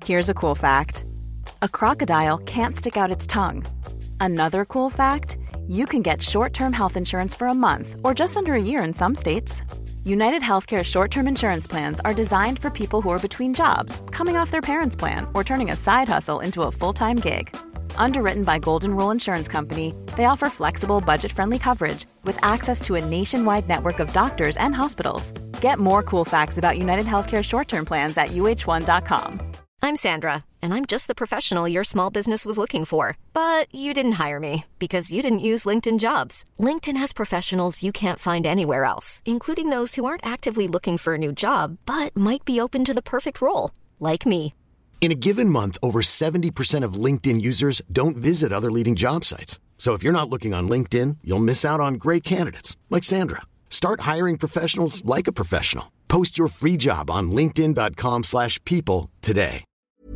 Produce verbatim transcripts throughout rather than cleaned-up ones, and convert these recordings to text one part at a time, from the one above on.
Here's a cool fact. A crocodile can't stick out its tongue. Another cool fact, you can get short-term health insurance for a month or just under a year in some states. United Healthcare short-term insurance plans are designed for people who are between jobs, coming off their parents' plan, or turning a side hustle into a full-time gig. Underwritten by Golden Rule Insurance Company, they offer flexible, budget-friendly coverage with access to a nationwide network of doctors and hospitals. Get more cool facts about United Healthcare short-term plans at U H one dot com. I'm Sandra, and I'm just the professional your small business was looking for. But you didn't hire me because you didn't use LinkedIn Jobs. LinkedIn has professionals you can't find anywhere else, including those who aren't actively looking for a new job, but might be open to the perfect role, like me. In a given month, over seventy percent of LinkedIn users don't visit other leading job sites. So if you're not looking on LinkedIn, you'll miss out on great candidates like Sandra. Start hiring professionals like a professional. Post your free job on linkedin dot com slash people today.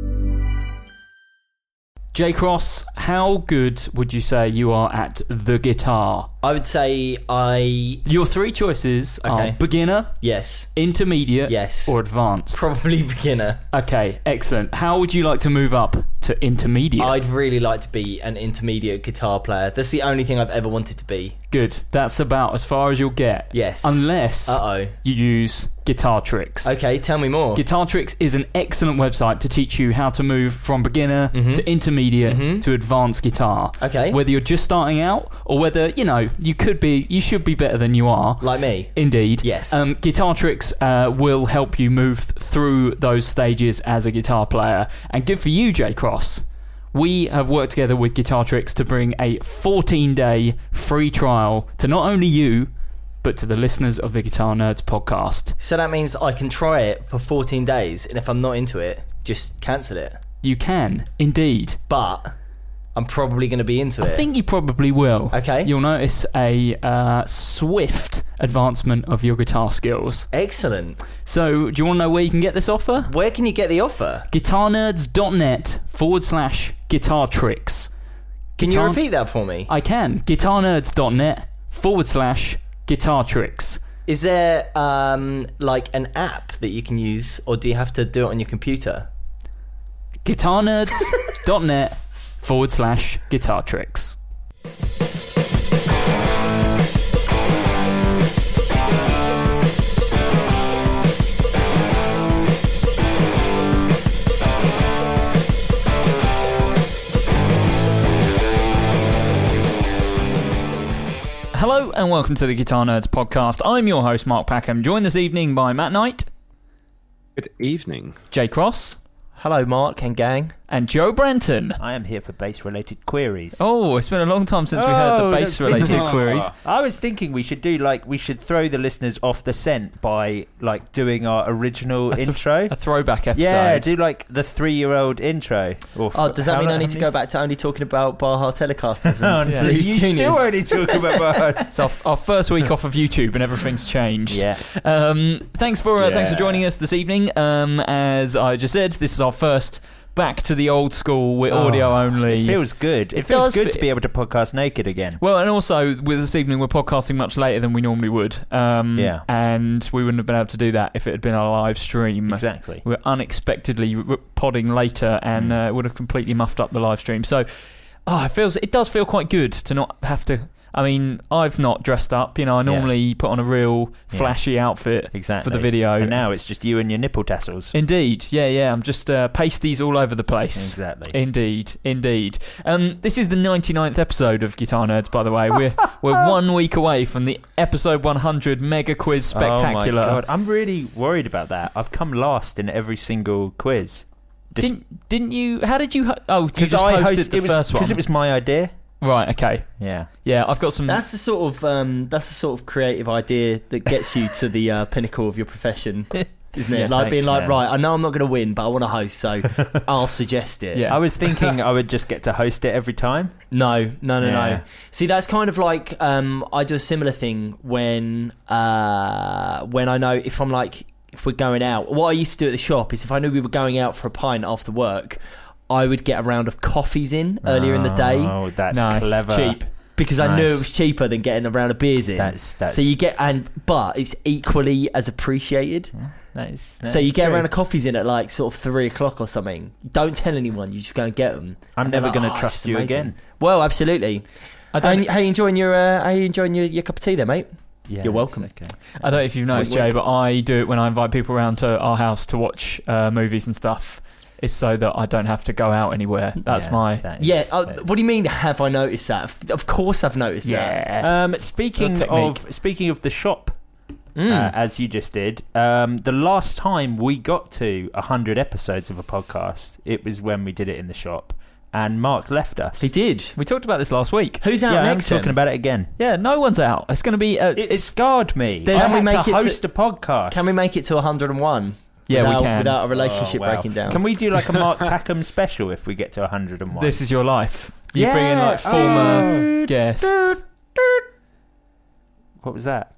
Jay Cross, how good would you say you are at the guitar? I would say I... Your three choices Okay. are beginner, Yes. intermediate, Yes. or advanced. Probably beginner. Okay, excellent. How would you like to move up to intermediate? I'd really like to be an intermediate guitar player. That's the only thing I've ever wanted to be. Good. That's about as far as you'll get. Yes. Unless Uh-oh. you use Guitar Tricks. Okay, tell me more. Guitar Tricks is an excellent website to teach you how to move from beginner Mhm. to intermediate Mhm. to advanced guitar. Okay. Whether you're just starting out or whether, you know, you could be, you should be better than you are. Like me. Indeed. Yes. Um, Guitar Tricks uh, will help you move th- through those stages as a guitar player. And good for you, Jay Cross. We have worked together with Guitar Tricks to bring a fourteen-day free trial to not only you, but to the listeners of the Guitar Nerds podcast. So that means I can try it for fourteen days, and if I'm not into it, just cancel it. You can, indeed. But I'm probably going to be into I it. think you probably will. Okay. You'll notice a uh, swift advancement of your guitar skills. Excellent. So, do you want to know where you can get this offer? Where can you get the offer? guitarnerds.net forward slash guitar tricks. Can Guitar- you repeat that for me? I can. guitarnerds.net forward slash guitar tricks. Is there um, like an app that you can use, or do you have to do it on your computer? guitarnerds.net forward slash guitar tricks. Hello and welcome to the Guitar Nerds podcast. I'm your host, Mark Packham, joined this evening by Matt Knight. Good evening. Jay Cross. Hello, Mark and gang. And Joe Brenton. I am here for bass-related queries. Oh, it's been a long time since we heard the Oh, bass-related that's- queries. I was thinking we should do like we should throw the listeners off the scent by like doing our original A th- intro. A throwback episode. Yeah, do like the three-year-old intro. Or Oh, does that how- mean I how need to many- go back to only talking about Baja Telecasters and Oh, Blues you Juniors? still only talk about Baja. It's our, our first week off of YouTube and everything's changed. Yeah. Um, thanks for uh, thanks for Yeah. joining us this evening. Um, as I just said, this is our first back to the old school with Oh, audio only. It feels good. It, It feels does good fe- to be able to podcast naked again. Well, and also with this evening, we're podcasting much later than we normally would. Um, Yeah. And we wouldn't have been able to do that if it had been a live stream. Exactly. We're unexpectedly r- podding later, and uh, it would have completely muffed up the live stream. So, oh, it feels it does feel quite good to not have to. I mean, I've not dressed up. You know, I normally put on a real Yeah. flashy outfit Exactly. for the video. And now it's just you and your nipple tassels. Indeed, yeah, yeah. I'm just uh, pasties all over the place. Exactly. Indeed, indeed. Um, this is the ninety-ninth episode of Guitar Nerds, by the way. We're we're one week away from the episode one hundred Mega Quiz Spectacular. Oh my God. I'm really worried about that. I've come last in every single quiz. Just- Didn't didn't you? How did you? Ho- oh, you Because just I hosted hosted the it was, first one. Because it was my idea. Right. Okay. Yeah. Yeah, I've got some. That's the sort of um, that's the sort of creative idea that gets you to the uh, pinnacle of your profession, isn't it? Yeah, like being thanks, like, man. right, I know I'm not going to win, but I want to host, so I'll suggest it. Yeah. I was thinking I would just get to host it every time. No, no, no, Yeah. no. See, that's kind of like um, I do a similar thing when uh, when I know if I'm like if we're going out. What I used to do at the shop is if I knew we were going out for a pint after work, I would get a round of coffees in earlier in the day Oh, that's nice, clever. cheap. because I knew Nice. it was cheaper than getting a round of beers in. That's- that's- So you get and but it's equally as appreciated. That is, that so is you get true. around the coffees in at like sort of three o'clock or something. Don't tell anyone. You just go and get them. I'm And they're never like, going to "Oh, trust this is you amazing." again. Well, absolutely. I How, don't, how you enjoying your uh, How you enjoying your, your cup of tea there, mate? Yeah, You're welcome. it's Okay. I don't know if you've noticed, Wink, Jay, but I do it when I invite people around to our house to watch uh, movies and stuff. It's so that I don't have to go out anywhere. That's Yeah, my... that is- Yeah. Uh, that is- what do you mean? Have I noticed that? Of- Of course, I've noticed that. Yeah. Um, speaking Good technique. of speaking of the shop, Mm. uh, as you just did, um, the last time we got to a hundred episodes of a podcast, it was when we did it in the shop, and Mark left us. He did. We talked about this last week. Who's out Yeah, I'm next? talking then? about it again. Yeah, no one's out. It's going to be... Uh, It it's scarred me. There's- I Can we had make to it to- host a podcast. Can we make it to one hundred and one? Yeah, we without, can. Without a relationship Oh, wow. breaking down. Can we do like a Mark Packham special if we get to one hundred and one? This is your life. You Yeah. bring in like former Oh. guests. What was that?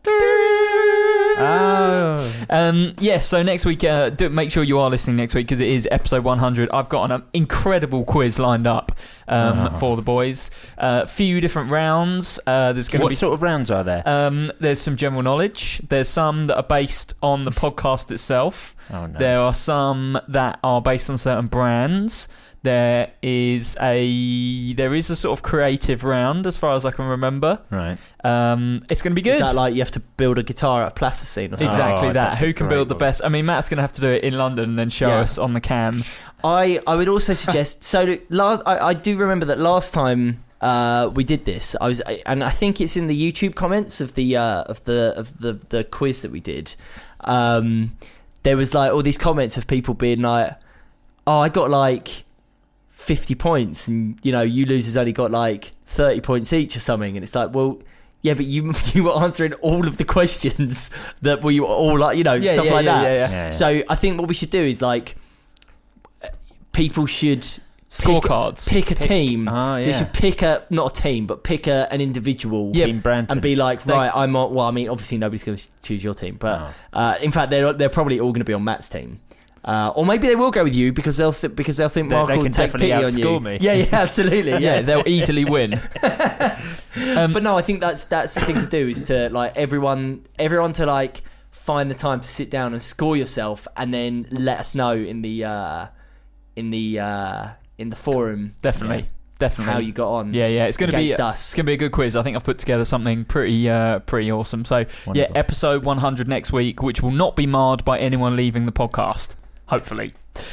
Oh. Um, yes, so next week, uh, do, make sure you are listening next week because it is episode one hundred. I've got an um, incredible quiz lined up um, Oh. for the boys. A uh, few different rounds. Uh, there's going to What be sort of rounds are there? Um, there's some general knowledge. There's some that are based on the podcast itself. Oh, no. There are some that are based on certain brands. There is a there is a sort of creative round, as far as I can remember. Right. Um, it's going to be good. Is that like you have to build a guitar out of plasticine or something? Exactly Oh, that. that's a Who can great build the one. best? I mean, Matt's going to have to do it in London and then show Yeah. us on the cam. I, I would also suggest. So last, I, I do remember that last time uh, we did this. I was, and I think it's in the YouTube comments of the uh, of the of the the quiz that we did. Um, there was like all these comments of people being like, "Oh, I got like fifty points, and you know, you losers only got like thirty points each or something." And it's like, well. Yeah, but you you were answering all of the questions that we were all like, you know, Yeah, stuff yeah, like yeah, that. yeah, yeah. Yeah, yeah. So I think what we should do is like, people should Scorecards. pick a team. Ah, They yeah. should pick a not a team, but pick a, an individual. Yeah, Team Branton. And be like, They- right, I'm on. Well, I mean, obviously nobody's going to choose your team, but Oh. uh, in fact, they're they're probably all going to be on Matt's team. Uh, or maybe they will go with you because they'll th- because they'll think They- Mark they will can take definitely pity on you. outscore me. Yeah, yeah, absolutely. Yeah, Yeah, they'll easily win. Um, but no, I think that's that's the thing to do is to like everyone everyone to like find the time to sit down and score yourself, and then let us know in the uh, in the uh, in the forum definitely, definitely. how you got on. Yeah, yeah, it's going to be against uh, us. It's going to be a good quiz. I think I've put together something pretty, uh, pretty awesome. So Wonderful. yeah, episode one hundred next week, which will not be marred by anyone leaving the podcast. Hopefully.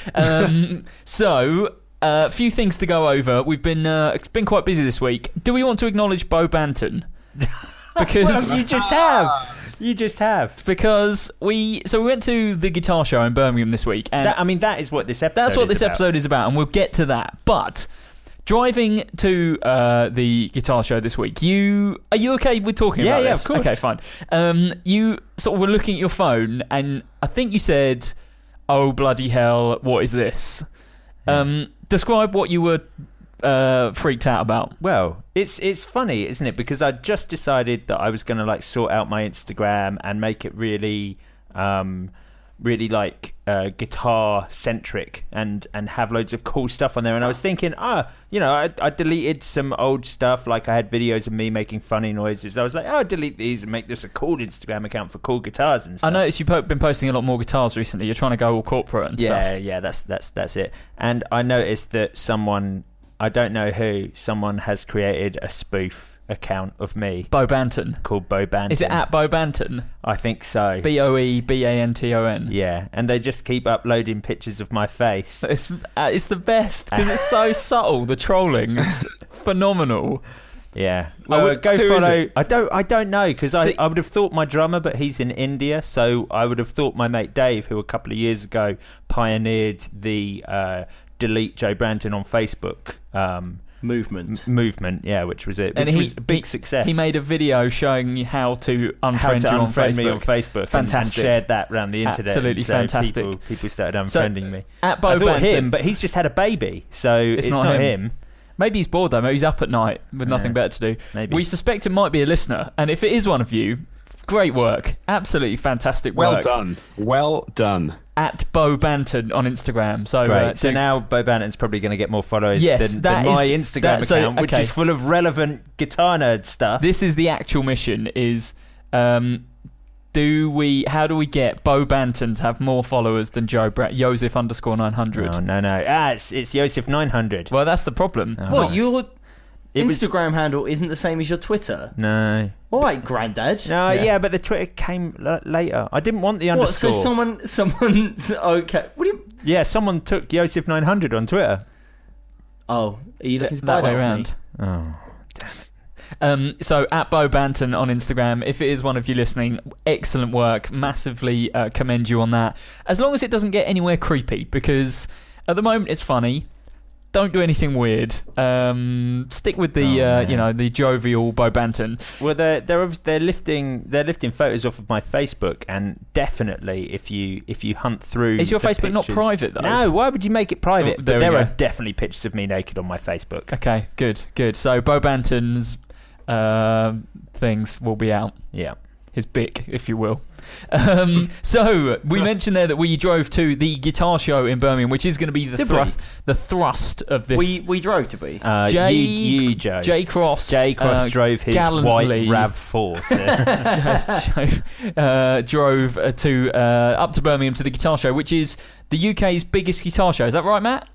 Um, so a uh, few things to go over. We've been uh, it's been quite busy this week. Do we want to acknowledge Bo Banton? Because Well, you just have. You just have. because we so we went to the guitar show in Birmingham this week, and That, I mean, that is what this episode. that's what is this about. episode is about, and we'll get to that. But driving to uh, the guitar show this week, you are you okay with talking Yeah, about yeah, this? of course. Okay, fine. Um, you sort of were looking at your phone, and I think you said, "Oh bloody hell, what is this?" Yeah. Um, describe what you were uh, freaked out about. Well, it's it's funny, isn't it? Because I just decided that I was going to like sort out my Instagram and make it really, um, really like uh, guitar centric and and have loads of cool stuff on there. And I was thinking, ah, you know, I, I deleted some old stuff, like I had videos of me making funny noises. I was like, oh, I'll delete these and make this a cool Instagram account for cool guitars and I stuff. noticed you've po- been posting a lot more guitars recently. You're trying to go all corporate and Yeah, stuff. yeah, that's that's that's it. And I noticed that someone, I don't know who, someone has created a spoof account of me Bo Banton. called Bo Banton. Is it at Bo Banton? I think so. B O E B A N T O N. Yeah, and they just keep uploading pictures of my face. It's uh, it's the best because it's so subtle. The trolling is phenomenal. Yeah, I well, would- go who is follow. it? I don't. I don't know because I, See- I would have thought my drummer, but he's in India, so I would have thought my mate Dave, who a couple of years ago pioneered the uh, delete Joe Branton on Facebook um, Movement. m- movement. Yeah, which was it. Which And he- was a big he- success. He made a video showing you how to unfriend how to you on unfriend Facebook. me on Facebook and- Fantastic. and shared that around the internet. Absolutely so fantastic. People, people started So, unfriending me. At Bo I thought Banton, him, but he's just had a baby, so it's, not not, him. him. maybe he's bored though. Maybe he's up at night with nothing Yeah. better to do. Maybe. We suspect it might be a listener, and if it is one of you, great work, absolutely fantastic Well work. done. Well done. At Bo Banton on Instagram. So, Great. uh, so do- now Bo Banton's probably going to get more followers Yes, than, that than my is- Instagram that- so, account, which okay. is full of relevant guitar nerd stuff. this is the actual mission: is um, Do we? How do we get Bo Banton to have more followers than Joe Bra- Joseph underscore nine hundred? Oh, no, no. Ah, it's, it's Joseph nine hundred. Well, that's the problem. Oh. What, your It was- Instagram handle isn't the same as your Twitter? No. All right, Grandad. No, Yeah. yeah. but the Twitter came l- later. I didn't want the What, underscore. so someone, someone, okay. What do you, Yeah, someone took Joseph nine hundred on Twitter. oh, are you looking to that buy way that around. Oh. Um, so at Bo Banton on Instagram, if it is one of you listening, excellent work. Massively uh, commend you on that. As long as it doesn't get anywhere creepy, because at the moment it's funny. Don't do anything weird. Um, stick with the Oh, uh, man. you know the jovial Bo Banton. Well, they're they're obvi- they're lifting they're lifting photos off of my Facebook, and definitely if you if you hunt through, Is your the Facebook not pictures- private though? No, why would you make it private? Oh, But there we there are go. definitely pictures of me naked on my Facebook. Okay, good, good. So Bo Banton's uh, things will be out. Yeah. His bick, if you will. Um, so we mentioned there that we drove to the guitar show in Birmingham, which is going to be the Did we? thrust, the thrust of this. We we drove, did we? Uh, Jay- you, you, Joe. Jay Cross, Jay Cross uh, drove his gallantly- white RAV four. To, uh, drove uh, to uh, up to Birmingham to the guitar show, which is the U K's biggest guitar show. Is that right, Matt?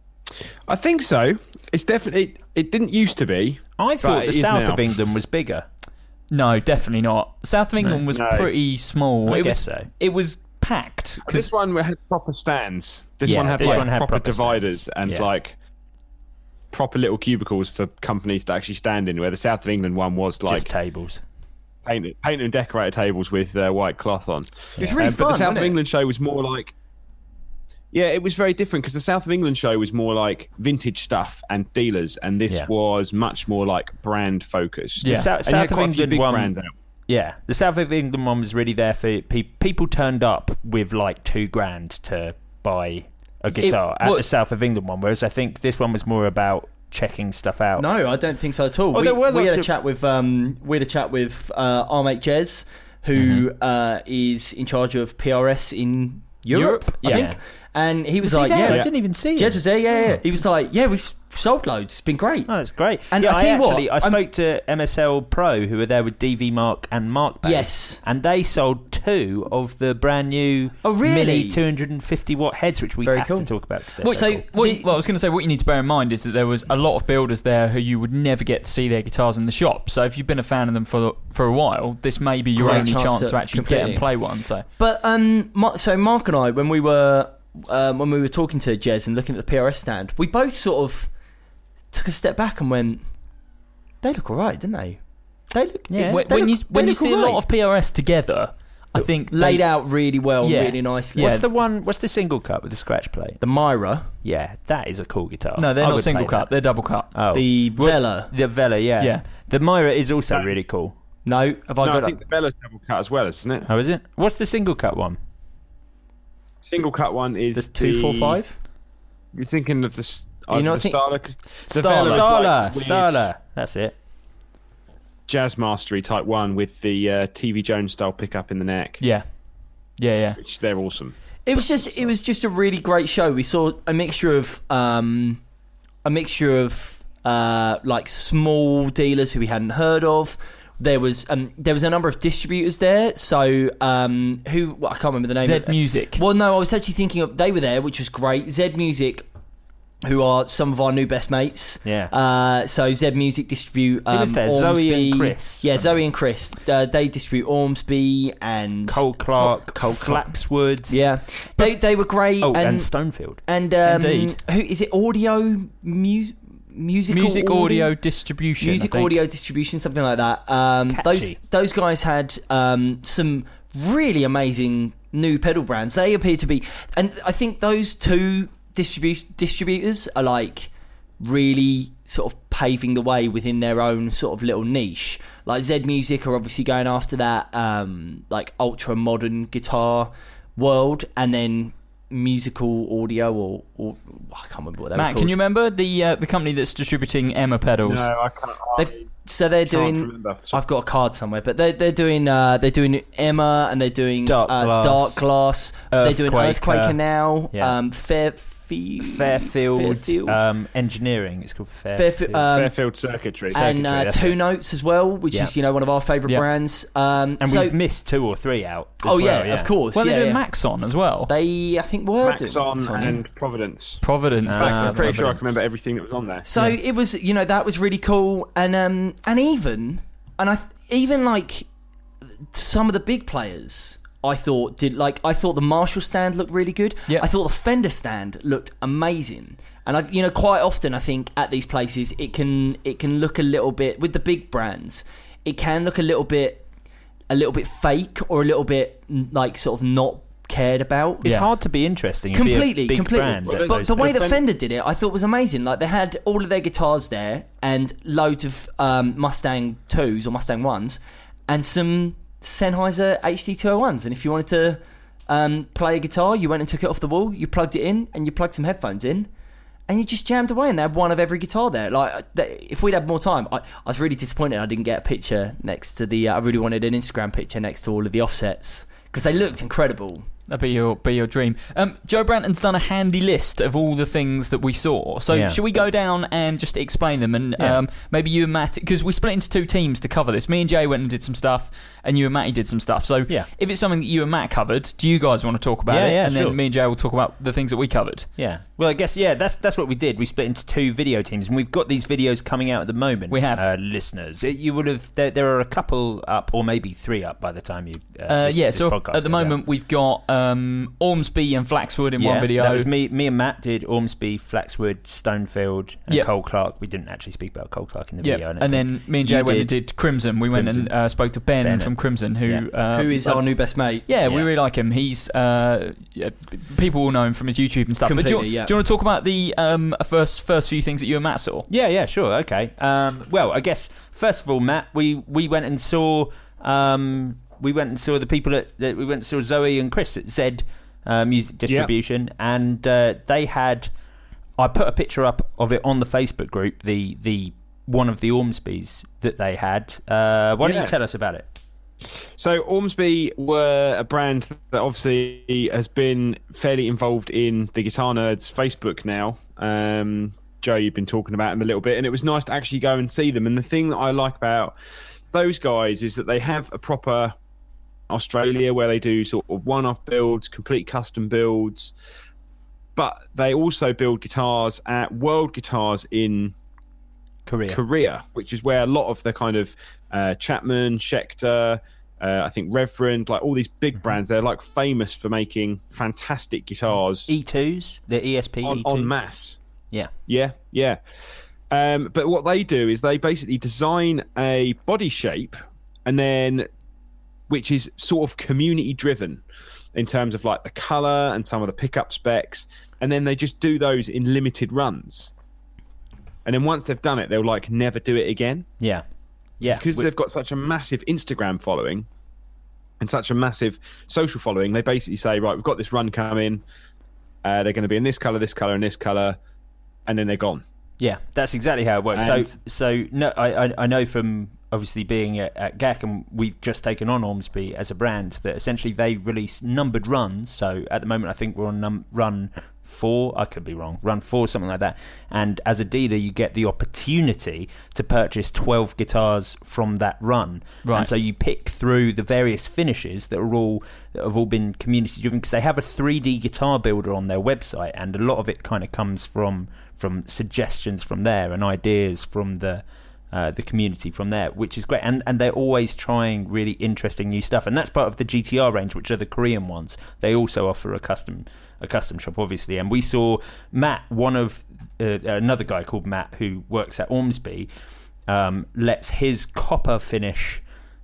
I think so. It's definitely. It didn't used to be. I thought But the it is south now. of England was bigger. No, definitely not. South of England was No. pretty small. I it guess was. so. It was packed. 'cause- This one had proper stands. This Yeah, one had this like one had proper, proper dividers stands. and Yeah. like proper little cubicles for companies to actually stand in. Where the South of England one was like Just tables. painted, painted and decorated tables with uh, white cloth on. It was really Um, fun, but the South wasn't of it? England show was more like. Yeah, it was very different because the South of England show was more like vintage stuff and dealers, and this Yeah. was much more like brand focused. Yeah. The Sou- And you South had of quite a few England big one. brands out. Yeah, the South of England one was really there for pe- people turned up with like two grand to buy a guitar at well- the South of England one, whereas I think this one was more about checking stuff out. No, I don't think so at all. Oh, we there were we lots had a of- chat with um, we had a chat with uh, our mate Jez, who uh, is in charge of P R S in Europe, Europe? I Yeah. think. And he was, Was he like, there? "Yeah, I didn't even see Jez him. was there. Yeah, yeah." He was like, "Yeah, we've sold loads. It's been great." Oh, that's great. And yeah, I I, tell you what, actually I I'm- spoke to M S L Pro who were there with D V Mark and Mark Bass, Yes. and they sold two of the brand new Oh, really? mini two hundred fifty watt heads, which we Very have cool. to talk about. 'cause they're What, so so, cool. what, The- well, I was going to say, what you need to bear in mind is that there was a lot of builders there who you would never get to see their guitars in the shop. So if you've been a fan of them for for a while, this may be your Great only chance chance to- to actually get completely. and play one. So But um, Ma- so Mark and I, when we were um, when we were talking to Jez and looking at the P R S stand, we both sort of took a step back and went, "They look alright, didn't they? They look Yeah. when, they when you look- when they you look see a alright. lot of P R S together, I think laid they- out really well, Yeah. really nicely." Yeah. What's the one? What's the single cut with the scratch plate? The Myra, Yeah, that is a cool guitar. No, they're I not would single play cut; that. they're double cut. Oh, the Well, Vela. the Vela, yeah. Yeah. The Myra is also really cool. No, have I No, got I it? think the Bella's double cut as well, isn't it? Oh, is it? What's the single cut one? Single cut one is The two four five. You're thinking of the s- You're uh, not the think- Starler. 'cause the Starler. Vela's like Starla, weird Starla. That's it. Jazz Mastery type one with the uh, T V Jones style pickup in the neck. Yeah, yeah, yeah. Which they're awesome. It was just, it was just a really great show. We saw a mixture of, um, a mixture of uh, like small dealers who we hadn't heard of. There was, um, there was a number of distributors there. So, um, who well, I can't remember the name. Zed of Music. Well, no, I was actually thinking of they were there, which was great. Zed Music, who are some of our new best mates. Yeah. Uh, so Zed Music distribute um, Who was there? Zoe Ormsby. and Chris. Yeah, Zoe and Chris. Uh, they distribute Ormsby and Cole Clark, Cole Clark. Flaxwood. Yeah, they they were great. Oh, and, and Stonefield. and um, Indeed. who is it? Audio mu- musical Music audio distribution. music I think. audio distribution, something like that. Um, those Catchy. those guys had um, some really amazing new pedal brands. They appear to be, and I think those two distribu- distributors are like really sort of paving the way within their own sort of little niche. Like Zed Music are obviously going after that um, like ultra modern guitar world, and then musical audio or, or I can't remember what they were Matt, called. can you remember the uh, the company that's distributing Emma pedals? No, I can't. I They've, so they're can't doing. remember off the top. I've got a card somewhere, but they're they're doing uh, they're doing Emma and they're doing Dark uh, Glass. Dark Glass. They're doing Earthquaker. Earthquaker now. Yeah. Um, Fair Fairfield, Fairfield, Fairfield. Um, engineering. It's called Fairfield. Fairfield, um, Fairfield Circuitry. and uh, Circuitry, Two it. Notes as well, which Yeah. is you know one of our favourite Yeah. brands. Um, And so, we've missed two or three out. as oh well, yeah, yeah, of course. Well, yeah, they're doing yeah. Maxon as well. They, I think, were doing Maxon Maxon, yeah. and Providence. Providence. Ah, that's I'm it. pretty sure I Providence. can remember everything that was on there. So it was, you know, that was really cool, and um, and even, and I th- even like some of the big players, I thought did like I thought the Marshall stand looked really good. Yeah. I thought the Fender stand looked amazing, and I, you know, quite often I think at these places it can it can look a little bit with the big brands, it can look a little bit a little bit fake or a little bit like sort of not cared about. It's Yeah. hard to be interesting. and be a Completely, big completely. brand Well, at But those the way things. that Fender did it, I thought was amazing. Like they had all of their guitars there and loads of um, Mustang twos or Mustang ones, and some Sennheiser H D two oh ones. And if you wanted to um, play a guitar, you went and took it off the wall, you plugged it in, and you plugged some headphones in, and you just jammed away. And they had one of every guitar there. Like they, if we'd had more time, I, I was really disappointed I didn't get a picture next to the. Uh, I really wanted an Instagram picture next to all of the offsets because they looked incredible. That'd be your be your dream. Um, Joe Branton's done a handy list of all the things that we saw. So Yeah. should we go down and just explain them? And Yeah. um, maybe you and Matt, because we split into two teams to cover this. Me and Jay went and did some stuff, and you and Matty did some stuff. So Yeah. if it's something that you and Matt covered, do you guys want to talk about Yeah, it? yeah, and sure. then me and Jay will talk about the things that we covered. Yeah. Well, I guess yeah. That's that's what we did. We split into two video teams, and we've got these videos coming out at the moment. We have. uh, listeners. It- You would have. There, there are a couple up, or maybe three up by the time you. Uh, Uh, this- yeah, this so podcast at the goes moment out. we've got um, Ormsby and Flaxwood in yeah, one video. That was me. Me and Matt did Ormsby, Flaxwood, Stonefield, and Yep. Cole Clark. We didn't actually speak about Cole Clark in the Yeah, video. I don't and think. then me and Jay You went and did did Crimson. We went Crimson. and uh, spoke to Ben Bennett. from Crimson, who Yeah. uh, Who is uh, our new best mate? Yeah, we Yeah. really like him. He's uh, yeah, people will know him from his YouTube and stuff. but do you, Completely, yeah. do you want to talk about the um, first first few things that you and Matt saw? Yeah, yeah, sure, okay. Um, well, I guess first of all, Matt, we, we went and saw um, we went and saw the people at that we went and saw Zoe and Chris at Z uh, Music Distribution, and uh, they had. I put a picture up of it on the Facebook group. The the one of the Ormsbys that they had. Uh, why don't Yeah. you tell us about it? So Ormsby were a brand that obviously has been fairly involved in the Guitar Nerds Facebook now. Um, Joe, you've been talking about them a little bit, and it was nice to actually go and see them. And the thing that I like about those guys is that they have a proper Australia where they do sort of one-off builds, complete custom builds, but they also build guitars at World Guitars in Korea. Korea, which is where a lot of the kind of uh, Chapman, Schecter, uh, I think Reverend, like all these big brands, they're like famous for making fantastic guitars E twos, the E S P on, E twos. en masse. Yeah. Yeah, yeah. Um, but what they do is they basically design a body shape, and then which is sort of community driven in terms of like the color and some of the pickup specs, and then they just do those in limited runs. And then once they've done it, they'll like never do it again. Yeah. Yeah. Because We- they've got such a massive Instagram following and such a massive social following, they basically say, right, we've got this run coming. Uh, they're going to be in this color, this color, and this color, and then they're gone. Yeah, that's exactly how it works. And- so, so no, I, I, I know from obviously being at, at G A C, and we've just taken on Ormsby as a brand, that essentially they release numbered runs. So at the moment, I think we're on num- run four. I could be wrong. Run four, something like that. And as a dealer, you get the opportunity to purchase twelve guitars from that run. Right. And so you pick through the various finishes that are all that have all been community driven, because they have a three D guitar builder on their website, and a lot of it kind of comes from from suggestions from there and ideas from the uh, the community from there, which is great. And and they're always trying really interesting new stuff, and that's part of the G T R range, which are the Korean ones. They also offer a custom a custom shop, obviously. And we saw Matt, one of uh, another guy called Matt who works at Ormsby, um, lets his copper finish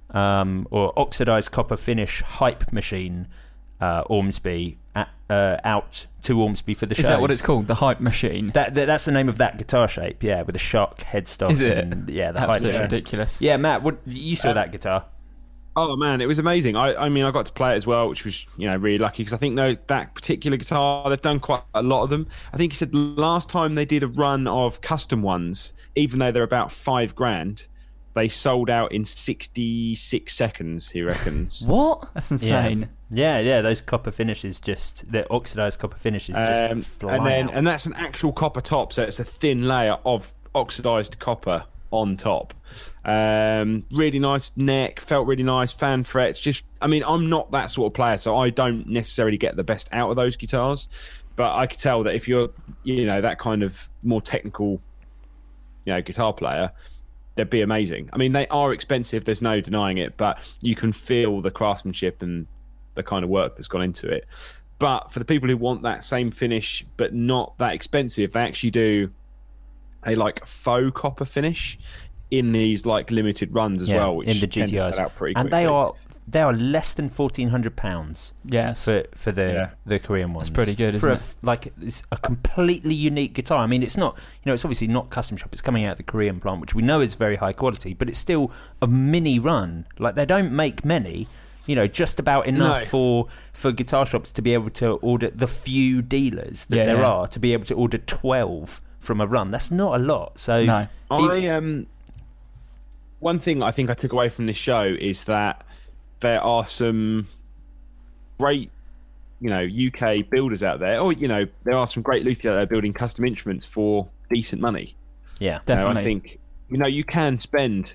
um, or oxidized copper finish hype machine uh, Ormsby at, uh, out to Ormsby for the show. Is that what it's called? The hype machine? That, that that's the name of that guitar shape, yeah, with a shock headstock. Is it? And, yeah, the hype Absolutely machine. ridiculous. Yeah, Matt, what, you saw that guitar? Oh man, it was amazing. I, I mean, I got to play it as well, which was, you know, really lucky, because I think no, that particular guitar, they've done quite a lot of them. I think he said last time they did a run of custom ones, even though they're about five grand, they sold out in sixty-six seconds, he reckons. What? That's insane. Yeah, yeah, those copper finishes just the oxidized copper finishes just Um, fly and then out. and that's an actual copper top, so it's a thin layer of oxidized copper on top. Um, really nice neck, felt really nice, fan frets. Just, I mean, I'm not that sort of player, so I don't necessarily get the best out of those guitars. But I could tell that if you're, you know, that kind of more technical, you know, guitar player, they'd be amazing. I mean, they are expensive. There's no denying it, but you can feel the craftsmanship and the kind of work that's gone into it. But for the people who want that same finish but not that expensive, they actually do a like faux copper finish in these like limited runs as yeah, well, which in the tend G T Rs, to sell out pretty and quickly. they are they are less than fourteen hundred pounds. Yes. For for the Yeah. the Korean ones, That's pretty good, for isn't a, it? f- like it's a completely unique guitar. I mean, it's not, you know, it's obviously not custom shop. It's coming out of the Korean plant, which we know is very high quality, but it's still a mini run. Like they don't make many. You know, just about enough No. for for guitar shops to be able to order the few dealers that Yeah, there yeah. are to be able to order twelve from a run. That's not a lot. So No. I um, one thing I think I took away from this show is that there are some great, you know, U K builders out there, or you know, there are some great luthiers out there building custom instruments for decent money. yeah, You know, Definitely. I think, you know, you can spend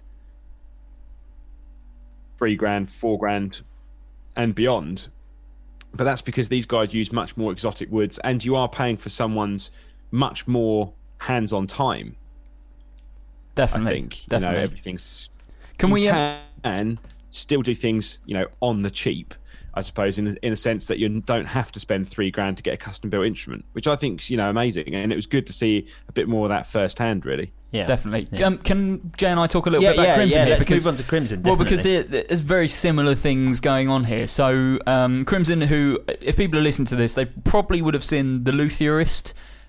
three grand, four grand, and beyond, but that's because these guys use much more exotic woods, and you are paying for someone's much more hands-on time. Definitely. I think Definitely. you know everything's. Can you we? Um, can still do things, you know, on the cheap, I suppose, in a, in a sense that you don't have to spend three grand to get a custom built instrument, which I think's, you know, amazing, and it was good to see a bit more of that firsthand, really. yeah, Definitely. Yeah. Um, can Jay and I talk a little yeah, bit about yeah, Crimson yeah. here? Let's because, move on to Crimson. well, Definitely. because it, there's very similar things going on here. So, um, Crimson, who, if people are listening to this, they probably would have seen The Luthierist,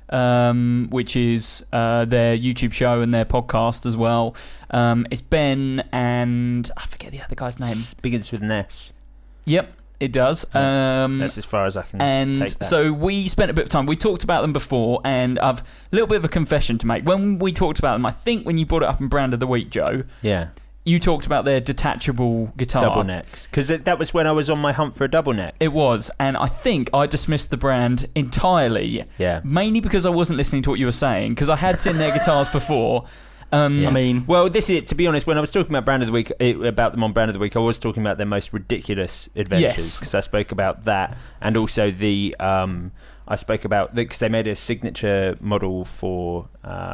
um, which is uh, their YouTube show and their podcast as well. Um, it's Ben and I forget the other guy's name. S- begins with an S. Yep, it does. Um, That's as far as I can and take that. so we spent a bit of time. We talked about them before, and I've a little bit of a confession to make. When we talked about them, I think when you brought it up in Brand of the Week, Joe, yeah, you talked about their detachable guitar. double necks, because that was when I was on my hunt for a double neck. It was, and I think I dismissed the brand entirely. Yeah. Mainly because I wasn't listening to what you were saying, because I had seen their guitars before. Um, Yeah. I mean, Well, this is, to be honest, when I was talking about Brand of the Week, it, about them on Brand of the Week, I was talking about their most ridiculous adventures, Yes. because I spoke about that, and also the um, I spoke about because they made a signature model for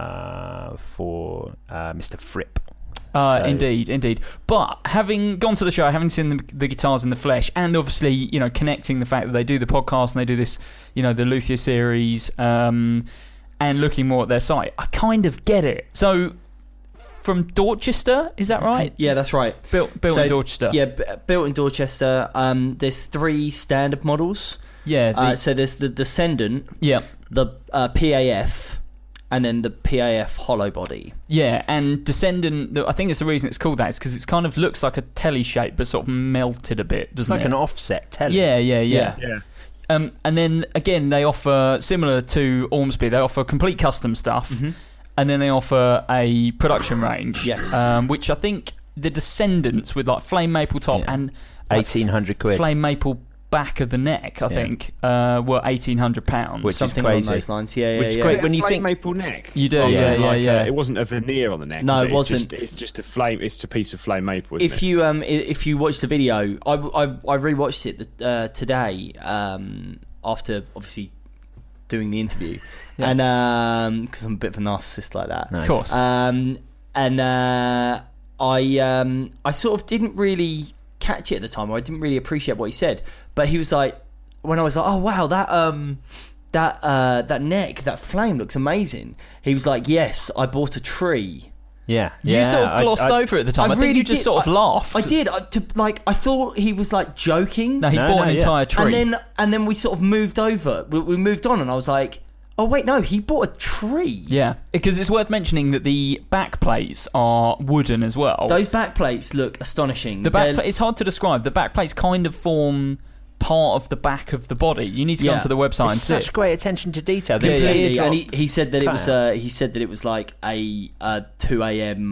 uh, for uh, Mister Fripp. Uh, So- Indeed, indeed. But having gone to the show, having seen the, the guitars in the flesh, and obviously, you know, connecting the fact that they do the podcast and they do this, you know, the Luthier series, um, and looking more at their site, I kind of get it. So, from Dorchester, is that right? yeah, that's right. Built, built So, in Dorchester. Yeah, b- built in Dorchester. Um, there's three standard models. yeah, the, Uh, so there's the Descendant, yeah, the uh, P A F, and then the P A F hollow body. yeah. And Descendant, I think it's the reason it's called that is because it kind of looks like a telly shape, but sort of melted a bit, It's doesn't like it? an offset telly. Yeah, yeah, yeah. Yeah. Yeah. Um, and then again, they offer similar to Ormsby. They offer complete custom stuff, Mhm. and then they offer a production range. Yes. um, which I think the Descendants with like flame maple top Yeah. and like, eighteen hundred quid. flame maple back of the neck. I Yeah. think uh, were eighteen hundred pounds. Which is Something crazy. along those lines. Yeah, yeah, Which is yeah. great. Is it when a you flame think- maple neck. You do, Rather yeah, than yeah, like, yeah. uh, it wasn't a veneer on the neck. No, was it It's wasn't. just, it's just a flame. It's just a piece of flame maple. Isn't If it? you um, i- if you watch the video, I I, I rewatched it uh, today um, after obviously doing the interview, Yeah. and um, because I'm a bit of a narcissist like that. Nice. Of course. Um, and uh, I um, I sort of didn't really catch it at the time, or I didn't really appreciate what he said. But he was like, when I was like, oh wow, that um, that uh, that neck, that flame looks amazing. He was like, yes, I bought a tree. Yeah, you yeah. sort of I- glossed I- over it at the time. I, I think really you just did. sort of I- laughed. I did. I, to, like I thought he was like joking. No, he No, bought no, an yeah. entire tree. And then and then we sort of moved over. We, we moved on, and I was like, oh wait, no, he bought a tree. yeah, because it's worth mentioning that the back plates are wooden as well. Those back plates look astonishing. The back They're- plate, it's hard to describe. The back plates kind of form part of the back of the body. You need to go Yeah. onto the website and It's see. such great attention to detail. The Yeah, yeah. completely. teardrop And he, he said that it was cut uh, he said that it was like a uh, two a.m.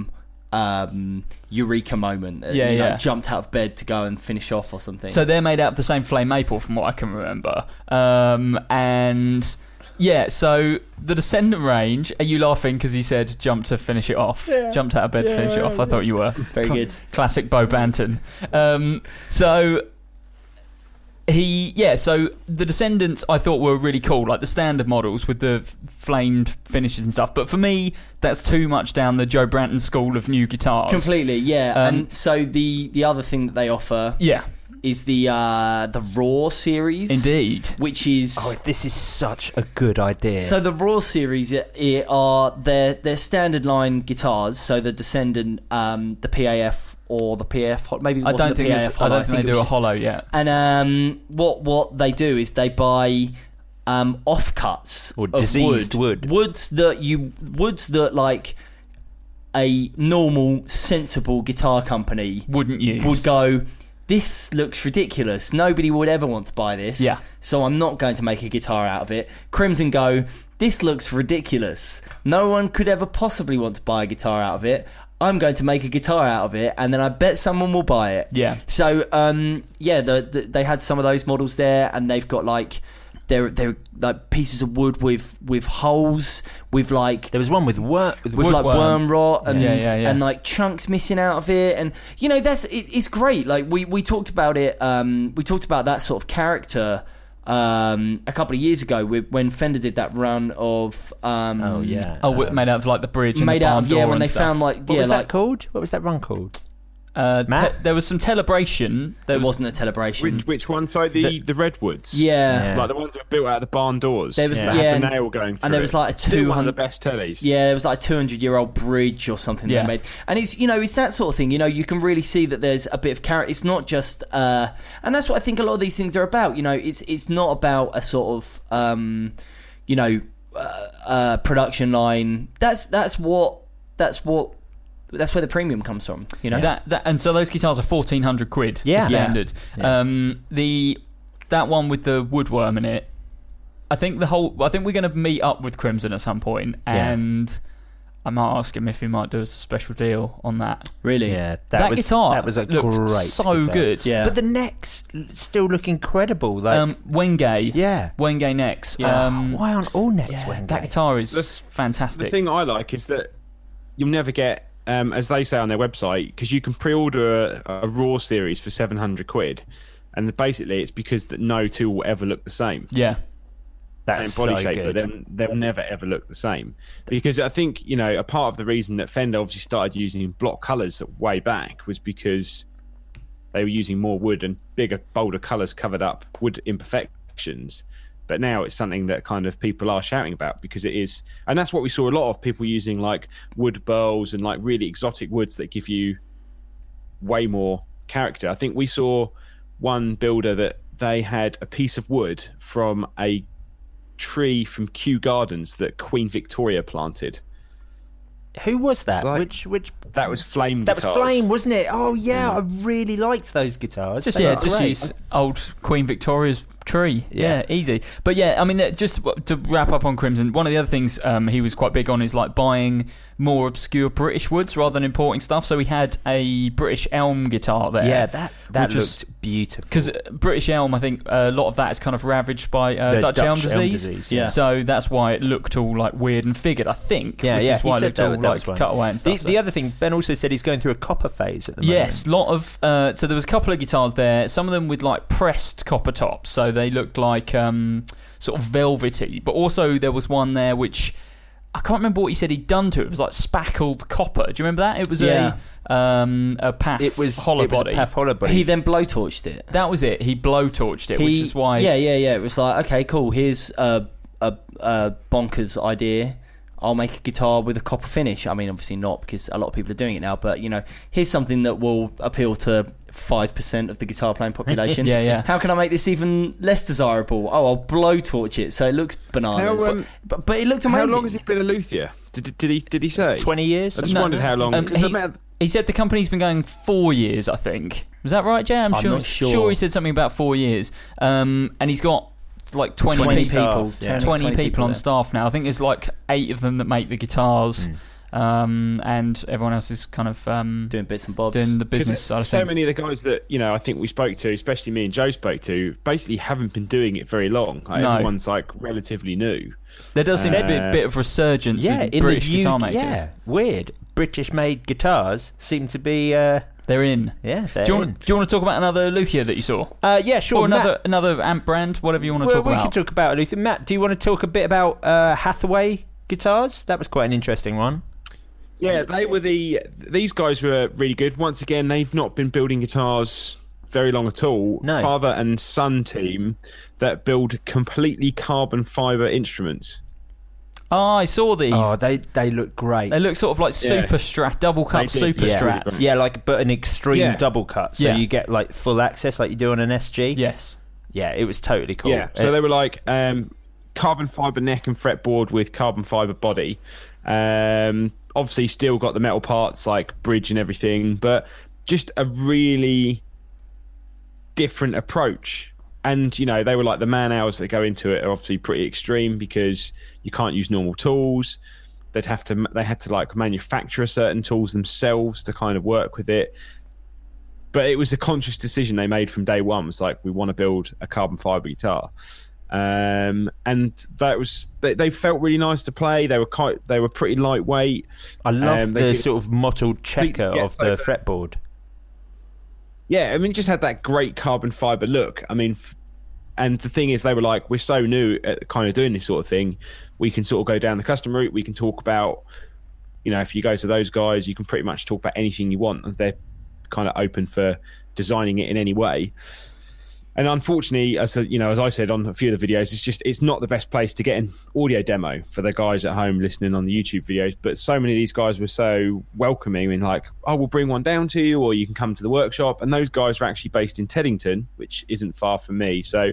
um, eureka moment. Yeah, you know, yeah. Jumped out of bed to go and finish off or something. So they're made out of the same flame maple, from what I can remember. Um, and yeah, so the Descendant range. Are you laughing because he said jump to finish it off? Yeah. Jumped out of bed Yeah, to finish it yeah, off. I thought you were. Very Cl- good. Classic Bo Banton. Um, so. He yeah, so the Descendants I thought were really cool, like the standard models with the f- flamed finishes and stuff. But for me, that's too much down the Joe Branton school of new guitars. Completely, yeah. Um, and so the the other thing that they offer Yeah, is the uh, the Raw series, indeed. which is Oh, this is such a good idea. so the Raw series it, it are their their standard line guitars. So the Descendant, um, the P A F or the P A F, Hol- maybe it I wasn't don't the think P A there's- F I Hollow, don't think it they was do a just- hollow yet. And um, what what they do is they buy um, offcuts Or of diseased wood. woods that you woods that like a normal sensible guitar company Wouldn't use. would go, this looks ridiculous. Nobody would ever want to buy this. Yeah. So I'm not going to make a guitar out of it. Crimson go, this looks ridiculous. No one could ever possibly want to buy a guitar out of it. I'm going to make a guitar out of it, and then I bet someone will buy it. Yeah. So, um, yeah, the, the, they had some of those models there, and they've got like they're they're like pieces of wood with with holes, with like there was one with worm, with, with like worm. worm rot and Yeah, yeah, yeah. and like chunks missing out of it, and you know that's it, it's great. Like we, we talked about it. Um, we talked about that sort of character um, a couple of years ago with, when Fender did that run of um, Oh yeah. Oh, Uh, made out of like the bridge. made and the out barn of yeah door when and they stuff. found like what yeah was like that called? What was that run called? Uh, Matt? te- there was some Telebration. There it was, wasn't a celebration. Which, which one? So the, the, The- redwoods. yeah. Yeah. Like the ones that were built out of the barn doors. There was that yeah, had the and- nail going through and there was it. like a Still two one of the hundred. best tellies. Yeah, there was like a two hundred year old bridge or something Yeah. they made, and it's you know it's that sort of thing. You know, you can really see that there's a bit of character. It's not just, uh, and that's what I think a lot of these things are about. You know, it's it's not about a sort of um, you know uh, uh, production line. That's that's what that's what that's where the premium comes from. You know, that, that and so those guitars are fourteen hundred quid. Yeah. standard. Yeah. Um, the that one with the woodworm in it. I think the whole. I think we're going to meet up with Crimson at some point, Yeah. and I might ask him if he might do us a special deal on that. really. Yeah, that, That, was guitar that was a looked great so guitar. good. Yeah. But the necks still look incredible. Like Um, Wenge. yeah. Wenge necks. Yeah. Um, Why aren't all necks yeah, Wenge? that guitar is The- fantastic. The thing I like is that you'll never get, um, as they say on their website, because you can pre-order a, a Raw series for seven hundred quid, and basically it's because that no two will ever look the same. yeah. That's Same body so shape, good. but then they'll never ever look the same. Because I think, you know, a part of the reason that Fender obviously started using block colours way back was because they were using more wood and bigger, bolder colours covered up wood imperfections. But now it's something that kind of people are shouting about because it is, and that's what we saw a lot of people using, like wood burls and like really exotic woods that give you way more character. I think we saw one builder that they had a piece of wood from a tree from Kew Gardens that Queen Victoria planted. Who was that? It's like- which which That was flame that was guitars. Flame, wasn't it? Oh yeah, I really liked those guitars. Just They yeah, were just great. use old Queen Victoria's tree. Yeah. Yeah. easy. But yeah, I mean, uh, just to wrap up on Crimson, one of the other things um, he was quite big on is like buying more obscure British woods rather than importing stuff. So we had a British elm guitar there. Yeah, that that which looked was- beautiful. Because British elm, I think uh, a lot of that is kind of ravaged by uh, The Dutch, Dutch elm elm disease. disease, yeah. So that's why it looked all like weird and figured, I think. yeah, which yeah, is why he it said looked that, all that like was one. cut away and The, stuff. the so. other thing, Ben also said he's going through a copper phase at the moment. Yes, lot of. Uh, so there was a couple of guitars there. Some of them with like pressed copper tops, so they looked like um, sort of velvety. But also there was one there which I can't remember what he said he'd done to it. It was like spackled copper. Do you remember that? It was Yeah. a um, a P A F It was hollow it was body. a P A F hollow body. He then blowtorched it. That was it. He blowtorched it, which He- is why. Yeah, yeah, yeah. It was like, okay, cool. Here's a a, a bonkers idea. I'll make a guitar with a copper finish. I mean, obviously not because a lot of people are doing it now. But you know, here's something that will appeal to five percent of the guitar playing population. Yeah, yeah. How can I make this even less desirable? Oh, I'll blowtorch it so it looks bananas. How, um, but, but it looked How amazing. long has he been a luthier? Did, did he did he say? twenty years. I just No, wondered how long. um, 'cause I he- met- He said the company's been going four years, I think. Was that right, Jay? I'm, I'm sure, not sure. he said something about four years. Um, and he's got like twenty, twenty people, people, staff, yeah. twenty, twenty people on there. staff now. I think there's like eight of them that make the guitars. um, and everyone else is kind of um, doing bits and bobs, doing the business side of so things. many of the guys that you know, I think we spoke to, especially me and Joe spoke to, basically haven't been doing it very long. Like, No. Everyone's like relatively new. There does seem to be a Uh, bit of resurgence Yeah, in in British the U- guitar makers. Yeah, weird. British-made guitars seem to be. Uh, They're in. yeah, they're Do you, in. want, do you want to talk about another luthier that you saw? Uh, yeah, sure. or another Matt, another amp brand, whatever you want to well, talk we about. could talk about Luther. Matt, do you want to talk a bit about uh, Hathaway guitars? That was quite an interesting one. Yeah, they were the. These guys were really good. Once again, they've not been building guitars very long at all. No. Father and son team that build completely carbon fiber instruments. Oh, I saw these. Oh, they they look great. They look sort of like Yeah. super strat, double cut They did, super yeah. strats. Yeah, like but an extreme Yeah. double cut, so Yeah. you get like full access, like you do on an S G. Yes. Yeah, it was totally cool. Yeah, so Uh, they were like um, carbon fiber neck and fretboard with carbon fiber body. Um, obviously, still got the metal parts like bridge and everything, but just a really different approach. And you know, they were like the man hours that go into it are obviously pretty extreme because you can't use normal tools. They'd have to they had to like manufacture certain tools themselves to kind of work with it. But it was a conscious decision they made from day one. It was like, we want to build a carbon fiber guitar, um, and that was they, they felt really nice to play. They were quite they were pretty lightweight. I love um, they the did- sort of mottled checker Yeah, of so- the so- fretboard. Yeah, I mean, it just had that great carbon fiber look. I mean, f- and the thing is, they were like, we're so new at kind of doing this sort of thing. We can sort of go down the custom route. We can talk about, you know, if you go to those guys, you can pretty much talk about anything you want. And they're kind of open for designing it in any way. And unfortunately, as a, you know, as I said on a few of the videos, it's just it's not the best place to get an audio demo for the guys at home listening on the YouTube videos. But so many of these guys were so welcoming and like, oh, we'll bring one down to you, or you can come to the workshop. And those guys are actually based in Teddington, which isn't far from me. So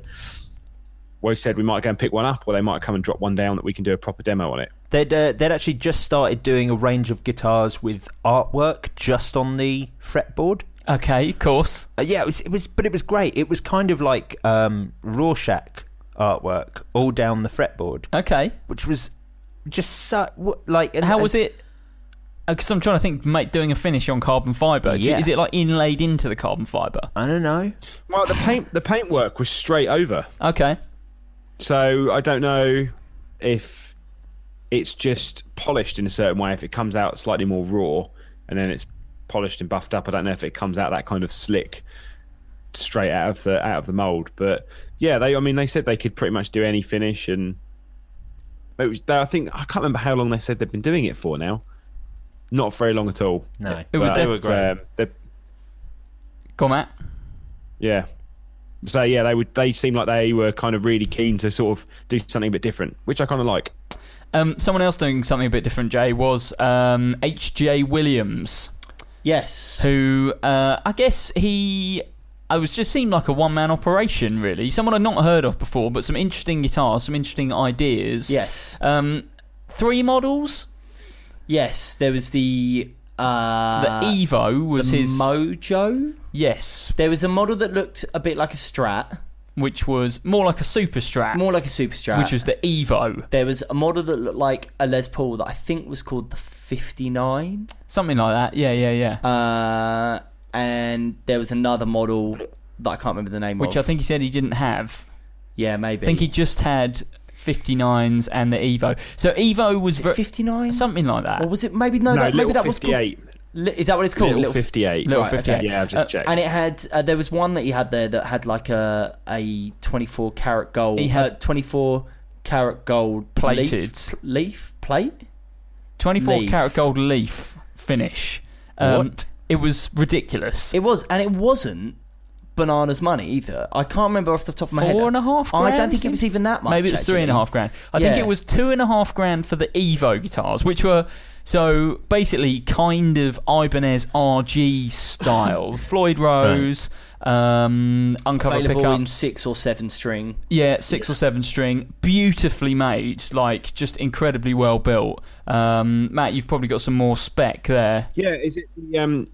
we said we might go and pick one up, or they might come and drop one down that we can do a proper demo on it. They'd uh, they'd actually just started doing a range of guitars with artwork just on the fretboard. Okay, of course. Uh, yeah, it was, it was, but it was great. It was kind of like um, Rorschach artwork all down the fretboard, Okay. which was just so, what, like. And, How and- was it? Because I'm trying to think, mate, doing a finish on carbon fibre. Yeah. Is it like inlaid into the carbon fibre? I don't know. Well, the paint the paintwork was straight over. Okay. So I don't know if it's just polished in a certain way. If it comes out slightly more raw and then it's polished and buffed up, I don't know if it comes out that kind of slick straight out of the out of the mold. But yeah, they I mean they said they could pretty much do any finish, and it was, they, I think I can't remember how long they said they've been doing it for now. Not very long at all. No, It was But, they were great. um, they're- Go on, Matt. yeah. So yeah, they would. They seemed like they were kind of really keen to sort of do something a bit different, which I kind of like. Um, someone else doing something a bit different, Jay, was um, H J Williams, Yes. who uh, I guess he. I was just seemed like a one man operation, really. Someone I'd not heard of before, but some interesting guitars, some interesting ideas. Yes. Um, three models. Yes. There was the uh, The Evo was the his. Mojo. Yes, There was a model that looked a bit like a Strat, which was more like a Super Strat, more like a Super Strat. which was the Evo, There was a model that looked like a Les Paul that I think was called the fifty-nine. something like that. Yeah, yeah, yeah. Uh, and there was another model that I can't remember the name Which of. I think he said he didn't have. Yeah, maybe. I think he just had fifty-nines and the Evo. So Evo was ver- fifty-nine? something like that. Or was it maybe no, No, that, maybe little that was called, fifty-eight. Li- is that what it's called? Little, Little fifty-eight. Little Right, fifty-eight. okay. Yeah, I've just Uh, checked. and it had uh, there was one that he had there that had like a a twenty-four karat gold. He had- uh, twenty-four karat gold Plated. leaf, leaf plate. twenty-four Leaf. karat gold leaf finish. Um, What? It was ridiculous. It was, and it wasn't bananas money either. I can't remember off the top of my head. Four and a half I grand? don't think it was even that much. Maybe it was three and a actually. half grand. I think Yeah. it was two and a half grand for the Evo guitars, which were so basically kind of Ibanez R G style. Floyd Rose, um, uncover Available pickups. in six or seven string. Yeah, six or seven string, beautifully made, like just incredibly well built. Um, Matt, you've probably got some more spec there. Yeah, is it the um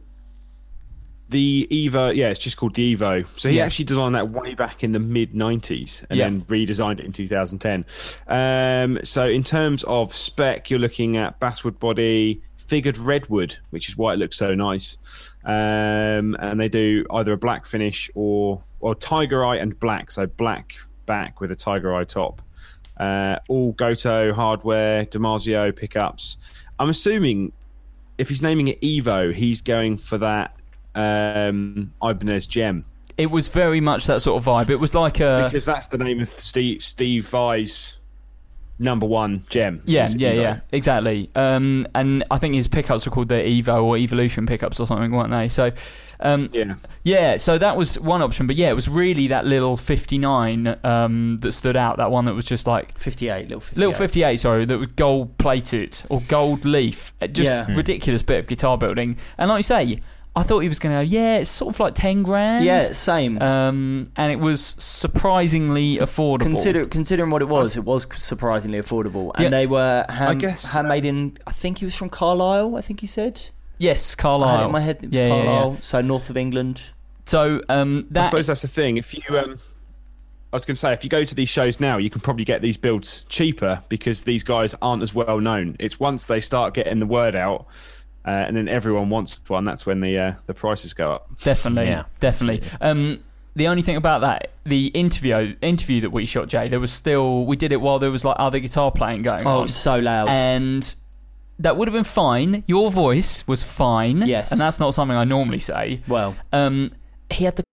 the Evo? Yeah, it's just called the Evo. So he Yeah. actually designed that way back in the mid nineties and Yeah. then redesigned it in two thousand ten. Um, so in terms of spec, you're looking at basswood body, figured redwood, which is why it looks so nice. Um, and they do either a black finish or or tiger eye and black, so black back with a tiger eye top. Uh, all Goto hardware, Damasio pickups. I'm assuming if he's naming it Evo, he's going for that um, Ibanez Gem. It was very much that sort of vibe. It was like a... Because that's the name of Steve Steve Vai's number one gem. Yeah, is yeah, Evo. yeah, exactly. Um, and I think his pickups were called the Evo or Evolution pickups or something, weren't they? So, um, yeah, yeah. So that was one option, but yeah, it was really that little fifty-nine um, that stood out. That one that was just like fifty-eight, little fifty-eight, little fifty-eight. Sorry, that was gold plated or gold leaf. Just Yeah. ridiculous bit of guitar building. And like you say, I thought he was going to go, yeah, it's sort of like ten grand. Yeah, same. Um, and it was surprisingly affordable. Consider, considering what it was, it was surprisingly affordable. And Yeah. they were hand, I guess, handmade in, I think he was from Carlisle, I think he said. Yes, I Carlisle. had it in my head it was Yeah, yeah, Carlisle, yeah. so north of England. So um, I that suppose that's the thing. If you, um, I was going to say, if you go to these shows now, you can probably get these builds cheaper because these guys aren't as well known. It's once they start getting the word out. Uh, and then everyone wants one. That's when the uh, the prices go up. Definitely, Yeah. definitely. Um, the only thing about that, the interview interview that we shot, Jay, there was still we did it while there was like other guitar playing going Oh, on, it was so loud. and that would have been fine. Your voice was fine, Yes. and that's not something I normally say. well, Um, he had the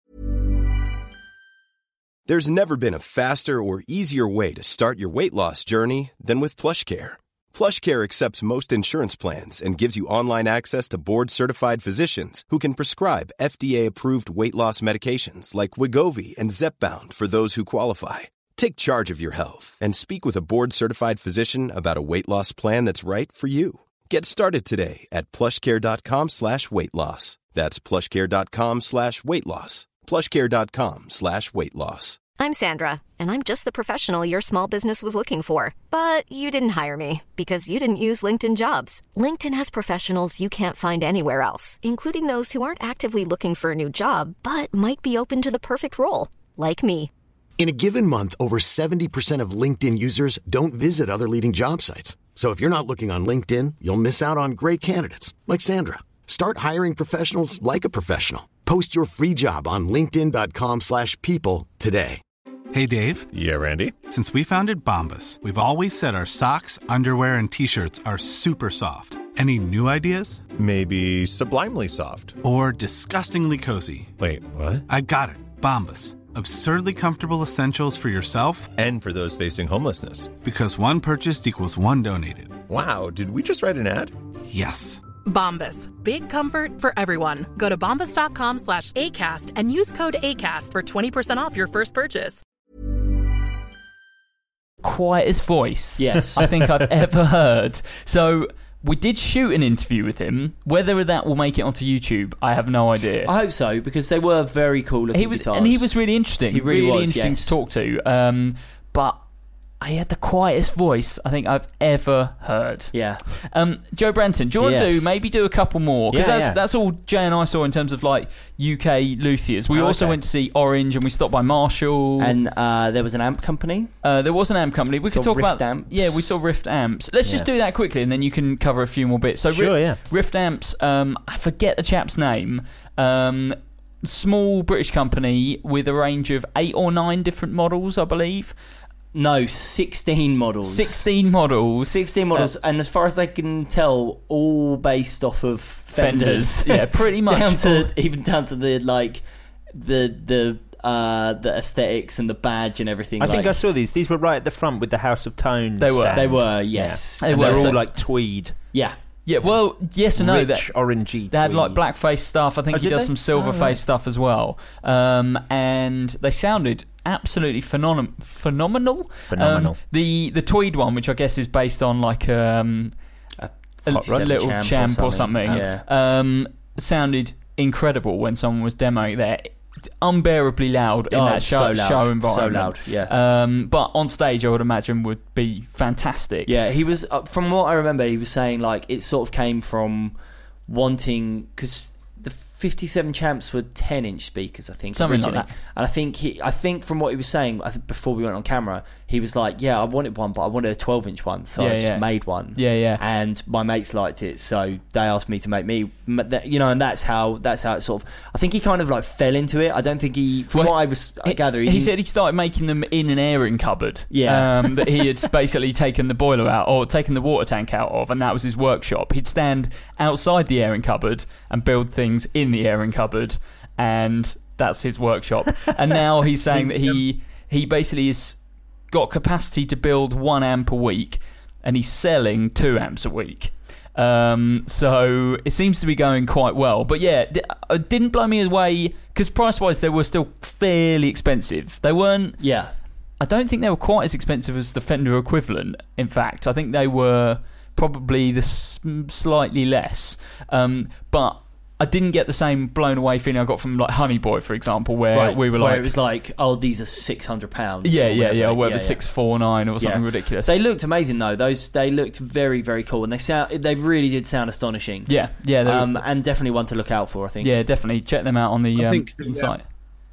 There's never been a faster or easier way to start your weight loss journey than with PlushCare. PlushCare accepts most insurance plans and gives you online access to board-certified physicians who can prescribe F D A-approved weight loss medications like Wegovy and Zepbound for those who qualify. Take charge of your health and speak with a board-certified physician about a weight loss plan that's right for you. Get started today at plushcare.com slash weight loss. That's plushcare.com slash weight loss. plushcare.com slash weight loss. I'm Sandra, and I'm just the professional your small business was looking for. But you didn't hire me because you didn't use LinkedIn Jobs. LinkedIn has professionals you can't find anywhere else, including those who aren't actively looking for a new job, but might be open to the perfect role, like me. In a given month, over seventy percent of LinkedIn users don't visit other leading job sites. So if you're not looking on LinkedIn, you'll miss out on great candidates like Sandra. Start hiring professionals like a professional. Post your free job on linkedin.com slash people today. Hey, Dave. Yeah, Randy. Since we founded Bombas, we've always said our socks, underwear, and T-shirts are super soft. Any new ideas? Maybe sublimely soft. Or disgustingly cozy? Wait, what? I got it. Bombas. Absurdly comfortable essentials for yourself And for those facing homelessness. because one purchased equals one donated. Wow, did we just write an ad? Yes. Bombas. Big comfort for everyone. Go to bombas.com slash ACAST and use code ACAST for twenty percent off your first purchase. quietest voice Yes. I think I've ever heard. So we did shoot an interview with him. Whether that will make it onto YouTube, I have no idea. I hope so, because they were very cool looking he was, guitars. and he was really interesting. He really was, interesting yes. to talk to. Um, but he had the quietest voice I think I've ever heard. Yeah. Um, Joe Branton, do you want to Yes. do maybe do a couple more? Because Yeah, that's yeah. that's all Jay and I saw in terms of like U K luthiers. We Oh, also okay. went to see Orange, and we stopped by Marshall. And uh, there was an amp company. Uh, there was an amp company. We Saw could talk Rift about amps. Yeah, we saw Rift amps. Let's just Yeah. do that quickly, and then you can cover a few more bits. So Sure, Rift, yeah. Rift amps. Um, I forget the chap's name. Um, small British company with a range of eight or nine different models, I believe. No, sixteen models. Sixteen models. sixteen models, Uh, and as far as I can tell, all based off of Fenders. Fenders. Yeah, pretty much. down to even down to the like the the uh the aesthetics and the badge and everything. I think like, I saw these. These were right at the front with the House of Tone. They were. stand. they were yes, They And were. they're So- all like tweed. yeah. Yeah, well, yes and no. Rich, That, orangey. they had like tweed. blackface stuff. I think Oh, he did does they? some silver Oh, face right. stuff as well. Um, and they sounded absolutely phenom- phenomenal. Phenomenal. Um, the the tweed one, which I guess is based on like um, a, a fifty-seven little champ or champ or something. something. Yeah. Um, sounded incredible when someone was demoing there. It's unbearably loud in Oh, that show, so loud. show environment. So loud, yeah. Um, but on stage, I would imagine would be fantastic. Yeah, he was. Uh, from what I remember, he was saying like it sort of came from wanting because the fifty-seven champs were ten-inch speakers, I think. Something like originally. that. And I think he, I think from what he was saying, I think before we went on camera, he was like, "Yeah, I wanted one, but I wanted a twelve-inch one, so Yeah, I just yeah. made one." Yeah, yeah. And my mates liked it, so they asked me to make me. You know, and that's how that's how it sort of. I think he kind of like fell into it. I don't think he, from Well, what I was I He, gather, he he, said he started making them in an airing cupboard. Yeah. Um, that he had basically taken the boiler out or taken the water tank out of, and that was his workshop. He'd stand outside the airing cupboard and build things in the airing cupboard, and that's his workshop. And now he's saying that he he basically has got capacity to build one amp a week, and he's selling two amps a week. Um, so it seems to be going quite well. But yeah, it didn't blow me away because price-wise they were still fairly expensive. They weren't. yeah. I don't think they were quite as expensive as the Fender equivalent. In fact, I think they were probably the s- slightly less. Um, but I didn't get the same blown away feeling I got from like Honey Boy, for example, where Right, we were where like, it was like, oh, these are six hundred pounds. yeah, or yeah, whatever. yeah, or whatever, yeah, six four nine or something Yeah. ridiculous. They looked amazing though. Those they looked very very cool, and they sound they really did sound astonishing. yeah, yeah, they were- Um, and definitely one to look out for. I think. yeah, definitely check them out on the I um, think the, on the site.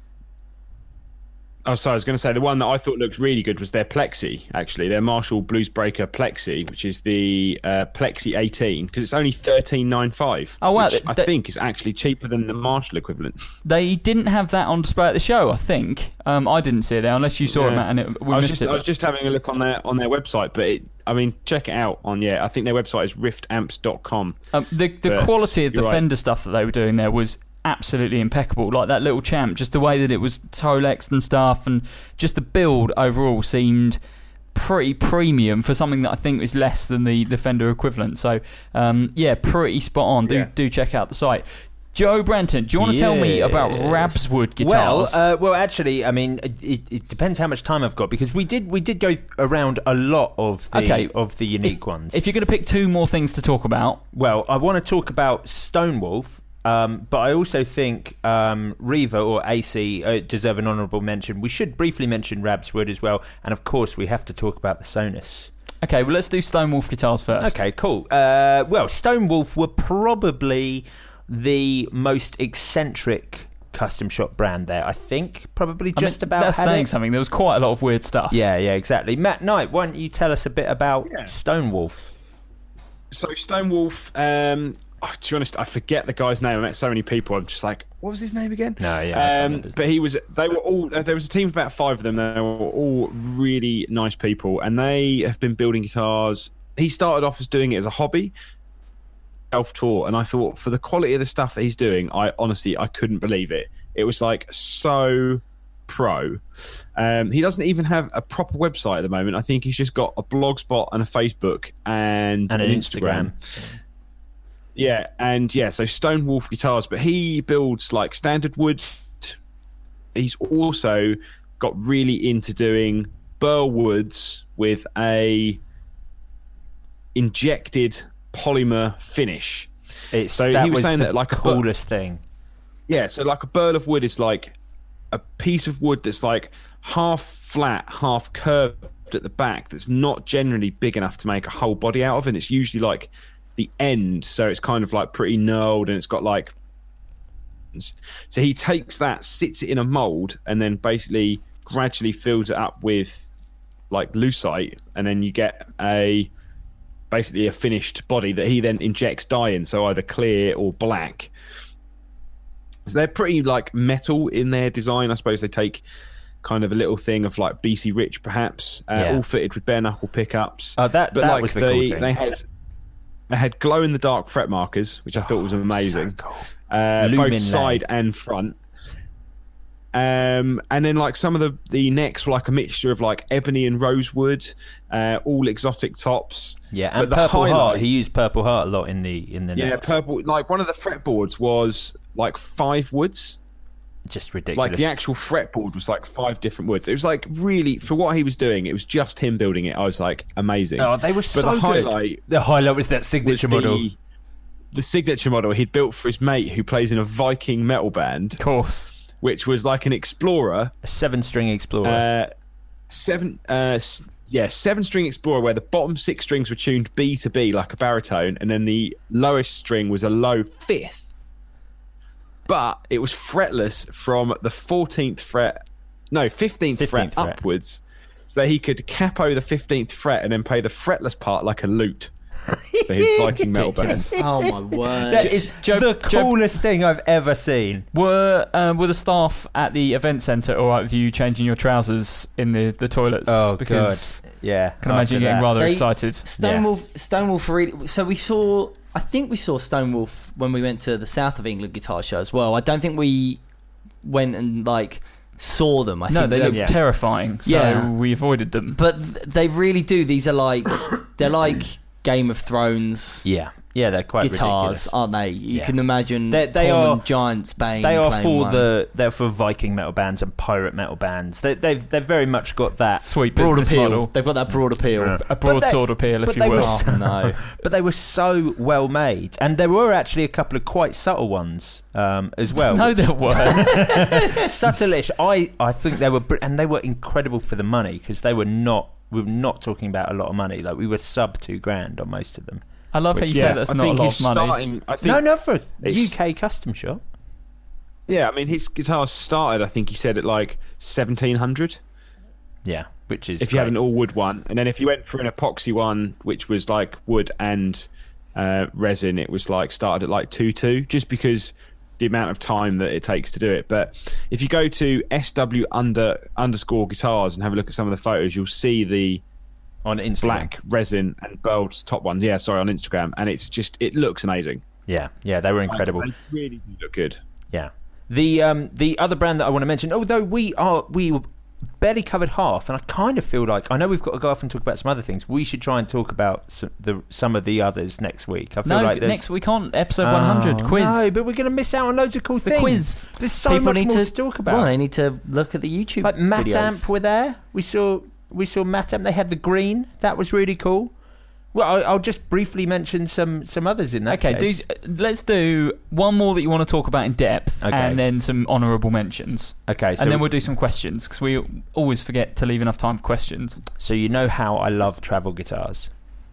Oh, sorry, I was going to say the one that I thought looked really good was their Plexi, actually. Their Marshall Bluesbreaker Plexi, which is the uh, Plexi eighteen, because it's only thirteen ninety-five. Oh, wow, Which th- I th- think is actually cheaper than the Marshall equivalent. They didn't have that on display at the show, I think. Um, I didn't see it there, unless you saw it, Yeah. Matt, and it, we I was missed just, it. I was just having a look on their on their website, but it, I mean, check it out on, yeah, I think their website is rift amps dot com. Um, the the But quality of the you're right. Fender stuff that they were doing there was absolutely impeccable. Like that little champ, just the way that it was Tolexed and stuff, and just the build overall seemed pretty premium for something that I think is less than the, the Fender equivalent. So, um, yeah, pretty spot on. Do Yeah. do check out the site. Joe Brenton, do you want to tell me about Yes. Rabswood guitars? Well, uh, well, actually, I mean, it, it depends how much time I've got because we did we did go around a lot of the Okay. of the unique if, ones. If you're going to pick two more things to talk about, Well, I want to talk about Stonewolf, um, but I also think um, Reva or A C uh, deserve an honourable mention. We should briefly mention Rabswood as well, and of course, we have to talk about the Sonus. okay, well, let's do Stonewolf guitars first. Okay, cool. Uh, well, Stonewolf were probably the most eccentric custom shop brand there. I think probably I mean, just about. that's had saying it. something. There was quite a lot of weird stuff. Yeah, yeah, exactly. Matt Knight, why don't you tell us a bit about Yeah. Stonewolf? So Stonewolf, um, oh, to be honest, I forget the guy's name. I met so many people. I'm just like, what was his name again? No, yeah, I can't Um, remember his but he was. They were all. Uh, there was a team of about five of them. They were all really nice people, and they have been building guitars. He started off as doing it as a hobby, self-taught, and I thought for the quality of the stuff that he's doing, I honestly I couldn't believe it. It was like so pro. Um, he doesn't even have a proper website at the moment. I think he's just got a blogspot and a Facebook and, And an an Instagram. Instagram. Yeah, and yeah, so Stonewolf guitars, but he builds like standard wood. He's also got really into doing burl woods with a injected polymer finish. It's So that he was saying the that like a bu- coolest thing. Yeah, so like a burl of wood is like a piece of wood that's like half flat, half curved at the back that's not generally big enough to make a whole body out of, and it's usually like the end, so it's kind of like pretty knurled and it's got like. So he takes that, sits it in a mold, and then basically gradually fills it up with like lucite, and then you get a basically a finished body that he then injects dye in, so either clear or black. So they're pretty like metal in their design. I suppose they take kind of a little thing of like B C Rich, perhaps, uh, Yeah. all fitted with bare knuckle pickups. Oh, that but that like was the they, cool thing. they had they had glow in the dark fret markers, which I thought was amazing. So cool. Uh, Lumin both side and front. Um, and then like some of the the necks were like a mixture of like ebony and rosewood, uh, all exotic tops. Yeah, But and the Purple Heart. highlight- He used Purple Heart a lot in the in the Yeah, notes. purple. Like one of the fretboards was like five woods. Just ridiculous. Like the actual fretboard was like five different woods. It was like really, for what he was doing, it was just him building it. I was like, amazing. Oh, they were but so the good. highlight The highlight was that was signature model. the, the signature model he'd built for his mate who plays in a Viking metal band, Of course. which was like an Explorer, A seven-string Explorer. uh, seven, uh, s- yeah, seven-string Explorer, where the bottom six strings were tuned B to B like a baritone, and then the lowest string was a low fifth. but it was fretless from the fourteenth fret, no, fifteenth, fifteenth fret, fret upwards. So he could capo the fifteenth fret and then play the fretless part like a lute for his Viking metal band. Oh my word! That is Joe- the Joe- coolest thing I've ever seen. Were uh, were the staff at the event centre all right with you changing your trousers in the, the toilets? Oh, because God. Yeah. I can imagine you getting rather They- excited. Stonewolf, Stonewolf really. So we saw. I think we saw Stonewolf when we went to the South of England guitar show as well. I don't think we went and like saw them. I No, think they look yeah. terrifying, so Yeah. we avoided them. but th- they really do. These are like they're like Game of Thrones Yeah. Yeah, they're quite guitars, ridiculous. aren't they? You Yeah. can imagine They- they Tom are- and Giant Spain. They are playing for one. the they're for Viking metal bands and pirate metal bands. They, they've they've very much got that. Sweet broad business appeal. model. They've got that broad appeal. Yeah. A But they- broadsword appeal, but if you they will. were Oh no! But they were so well made, and there were actually a couple of quite subtle ones um, as well. No, there weren't. Subtleish. I I think they were, br- and they were incredible for the money because they were not. We were not talking about a lot of money. Like we were sub two grand on most of them. I love how you Yes, say that's I not a think lot his of money. starting. I think, No, no, for a it's- U K custom shop. Yeah, I mean his guitar started. I think he said at like seventeen hundred. Yeah, which is If you had great. an all wood one, and then if you went for an epoxy one, which was like wood and uh, resin, it was like started at like two two, just because the amount of time that it takes to do it. But if you go to S W under underscore guitars and have a look at some of the photos, you'll see the on Instagram. black resin and Burld's top one. Yeah, sorry, on Instagram, and it's just it looks amazing. Yeah, yeah, they were incredible. They really do look good. Yeah. The um the other brand that I want to mention, although we are we barely covered half, and I kind of feel like I know we've got to go off and talk about some other things. We should try and talk about some, the some of the others next week. I feel No, like there's- next we can't. Episode one hundred Oh, quiz. No, but we're going to miss out on loads of cool It's the things. quiz. There's so People much need more to, to talk about. Well, they need to look at the YouTube. Like Matt videos. Amp were there. We saw we saw Matt Amp. They had the green. That was really cool. Well, I'll, I'll just briefly mention some some others in that Okay, do, case. let's do one more that you want to talk about in depth, Okay. and then some honourable mentions. Okay, so and then we'll do some questions, because we always forget to leave enough time for questions. so you know how I love travel guitars.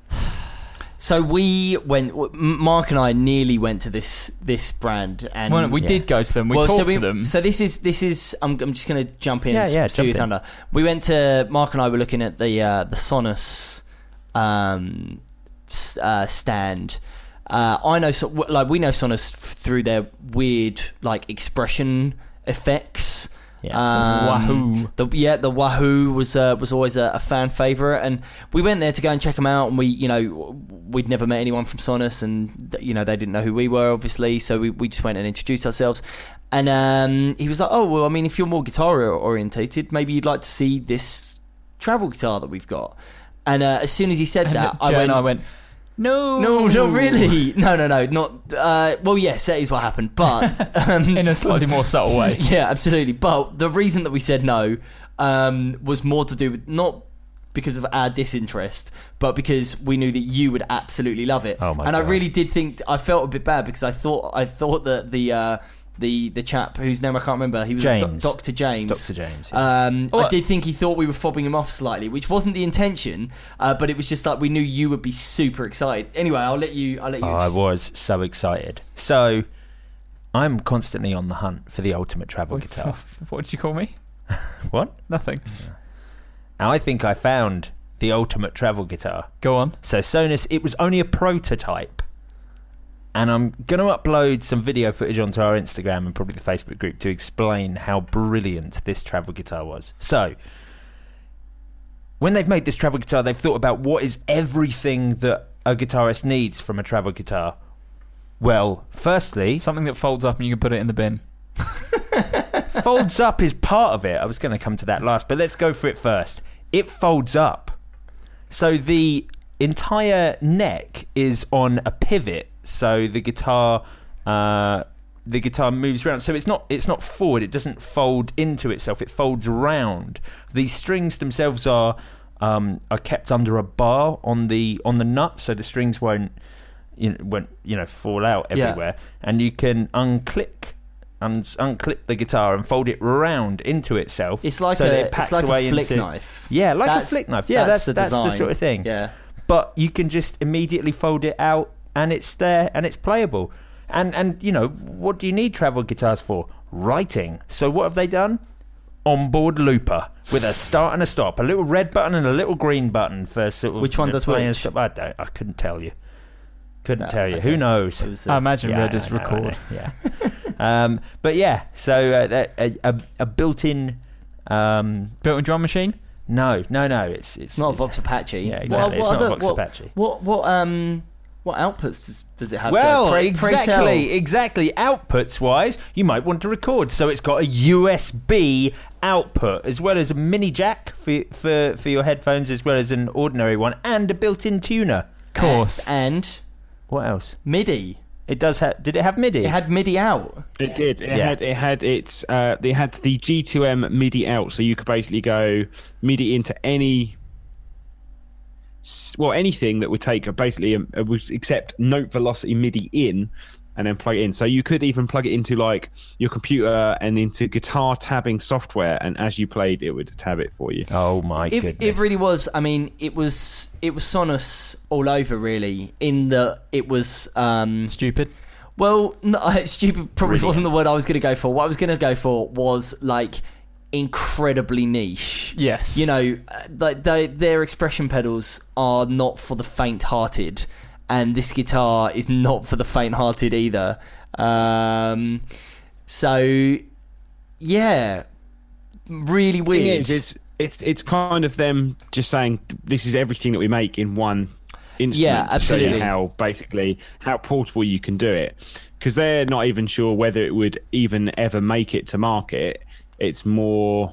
So we went. w- M- Mark and I nearly went to this this brand, and Well, we yeah. did go to them. We well, talked so we, to them. So this is this is. I'm, I'm just going to jump in. Yeah, and yeah, steal your jump in. thunder. We went to Mark and I were looking at the uh, the Sonus um, s- uh, stand. Uh, I know, so, w- like we know Sonus f- through their weird like expression effects. Yeah. Um, Wahoo. The, yeah, the Wahoo was uh, was always a, a fan favorite, and we went there to go and check them out. And we, you know, we'd never met anyone from Sonus, and you know they didn't know who we were, obviously. So we, we just went and introduced ourselves. And um, he was like, "Oh, well, I mean, if you're more guitar orientated, maybe you'd like to see this travel guitar that we've got." And uh, as soon as he said And that, Joe I went, and I went, no. "No, not really. No, no, no, not. Uh, well, yes, that is what happened, but um, In a slightly more subtle way. yeah, absolutely. But the reason that we said no um, was more to do with not because of our disinterest, but because we knew that you would absolutely love it. Oh my and I God. really did think I felt a bit bad because I thought I thought that the uh, the the chap whose name I can't remember, he was James. Doctor James. Doctor James. Yeah. Um, Oh, I did think he thought we were fobbing him off slightly, which wasn't the intention, uh, but it was just like we knew you would be super excited. Anyway, I'll let you. I'll let you. Oh, I was so excited. So, I'm constantly on the hunt for the ultimate travel guitar. What did you call me? What? Nothing. And I think I found the ultimate travel guitar. Go on. So Sonus, it was only a prototype. And I'm going to upload some video footage onto our Instagram and probably the Facebook group to explain how brilliant this travel guitar was. So, when they've made this travel guitar, they've thought about what is everything that a guitarist needs from a travel guitar. Well, firstly, Something that folds up and you can put it in the bin. folds up is part of it. I was going to come to that last, but let's go for it first. It folds up. So the entire neck is on a pivot, so the guitar uh, the guitar moves around. So it's not it's not forward, it doesn't fold into itself, it folds around. The strings themselves are um, are kept under a bar on the on the nut, so the strings won't you know, won't you know fall out Yeah. everywhere, and you can unclick un- unclip the guitar and fold it round into itself. It's like so that a it packs it's like away a flick into, knife. Yeah, like That's- a flick knife. Yeah, that's the that's the design. sort of thing. Yeah. But you can just immediately fold it out, and it's there, and it's playable. And and you know, what do you need travel guitars for? Writing. So what have they done? Onboard looper with a start and a stop, a little red button and a little green button for sort of which one does playing which? stuff. I don't. I couldn't tell you. Couldn't No, tell you. okay. Who knows? It was, I uh, imagine yeah, red I is know, I know, record. Yeah. um, but yeah, so uh, that- a, a, a built-in. Um, Built-in drum machine? no, no, no. It's it's not a it's, Vox Apache. Yeah, exactly. It's not a Vox what, Apache. What what um what outputs does, does it have? Well, Pray- pray tell. exactly, exactly. Outputs wise, you might want to record. So it's got a U S B output as well as a mini jack for for for your headphones, as well as an ordinary one, and a built-in tuner. Of course. And What else? MIDI. It does have. Did it have MIDI? It had MIDI out. It did. It Yeah. had it had its uh, they had the G two M MIDI out, so you could basically go MIDI into any s- well anything that would take a, basically a, a, would accept note velocity MIDI in, and then plug it in. So you could even plug it into like your computer and into guitar tabbing software, and as you played, it would tab it for you. Oh my It, goodness! it really was. I mean, it was it was Sonos all over, really. In that it was um, Stupid. well, no, stupid probably Brilliant. wasn't the word I was going to go for. What I was going to go for was like incredibly niche. Yes. You know, uh, like they, their expression pedals are not for the faint-hearted, and this guitar is not for the faint-hearted either. Um, so, yeah, really Thing weird. is, it's it's it's kind of them just saying this is everything that we make in one instrument. Yeah, to show you absolutely. how basically how portable you can do it, because they're not even sure whether it would even ever make it to market. It's more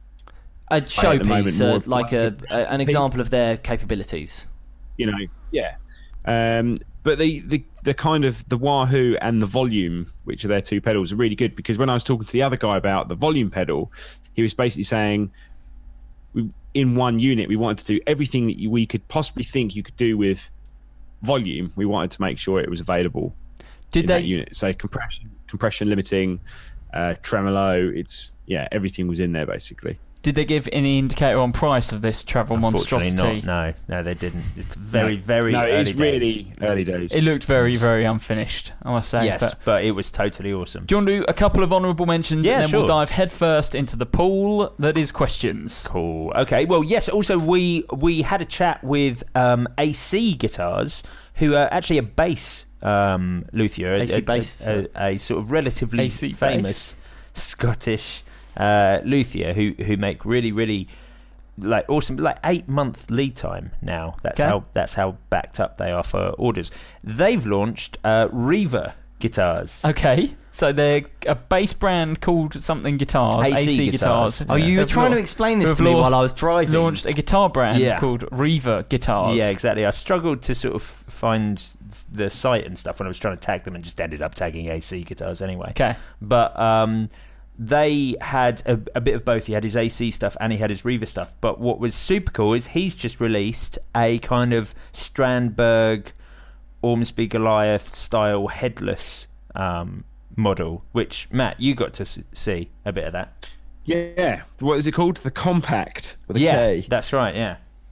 A at the showpiece, moment, more uh, of like a, like a an example of their capabilities. you know, yeah. Um, but the, the the kind of the Wahoo and the Volume, which are their two pedals, are really good, because when I was talking to the other guy about the Volume pedal, he was basically saying, we, in one unit, we wanted to do everything that you, we could possibly think you could do with Volume. We wanted to make sure it was available Did in they? that unit. So compression, compression limiting, uh, tremolo. It's yeah, everything was in there basically. Did they give any indicator on price of this travel Unfortunately monstrosity? not. No, no, they didn't. It's very, No. very no, early it's days. really early days. It looked very, very unfinished, I must say. Yes, But but it was totally awesome. do you want to do a couple of honourable mentions, Yeah, and then we'll sure. dive headfirst into the pool that is questions? Cool. Okay. Well, yes. Also, we we had a chat with um, A C Guitars, who are actually a bass um, luthier, a, A C a- bass. a, a, a sort of relatively A C famous Scottish uh, luthier who who make really, really like awesome, like eight month lead time now. That's Okay. how that's how backed up they are for orders. They've launched uh, Reaver guitars. Okay, so they're a bass brand called something guitars, A C A C guitars. guitars. Oh, you were Have trying lau- to explain this have to me launched- while I was driving. Launched a guitar brand Yeah. called Reaver Guitars. Yeah, exactly. I struggled to sort of find the site and stuff when I was trying to tag them, and just ended up tagging A C Guitars anyway. Okay. But um, they had a, a bit of both. He had his A C stuff and he had his Reaver stuff. But what was super cool is he's just released a kind of Strandberg, Ormsby Goliath style headless um, model, which, Matt, you got to s- see a bit of that. Yeah, what is it called? The Compact with a yeah, K. that's right, yeah.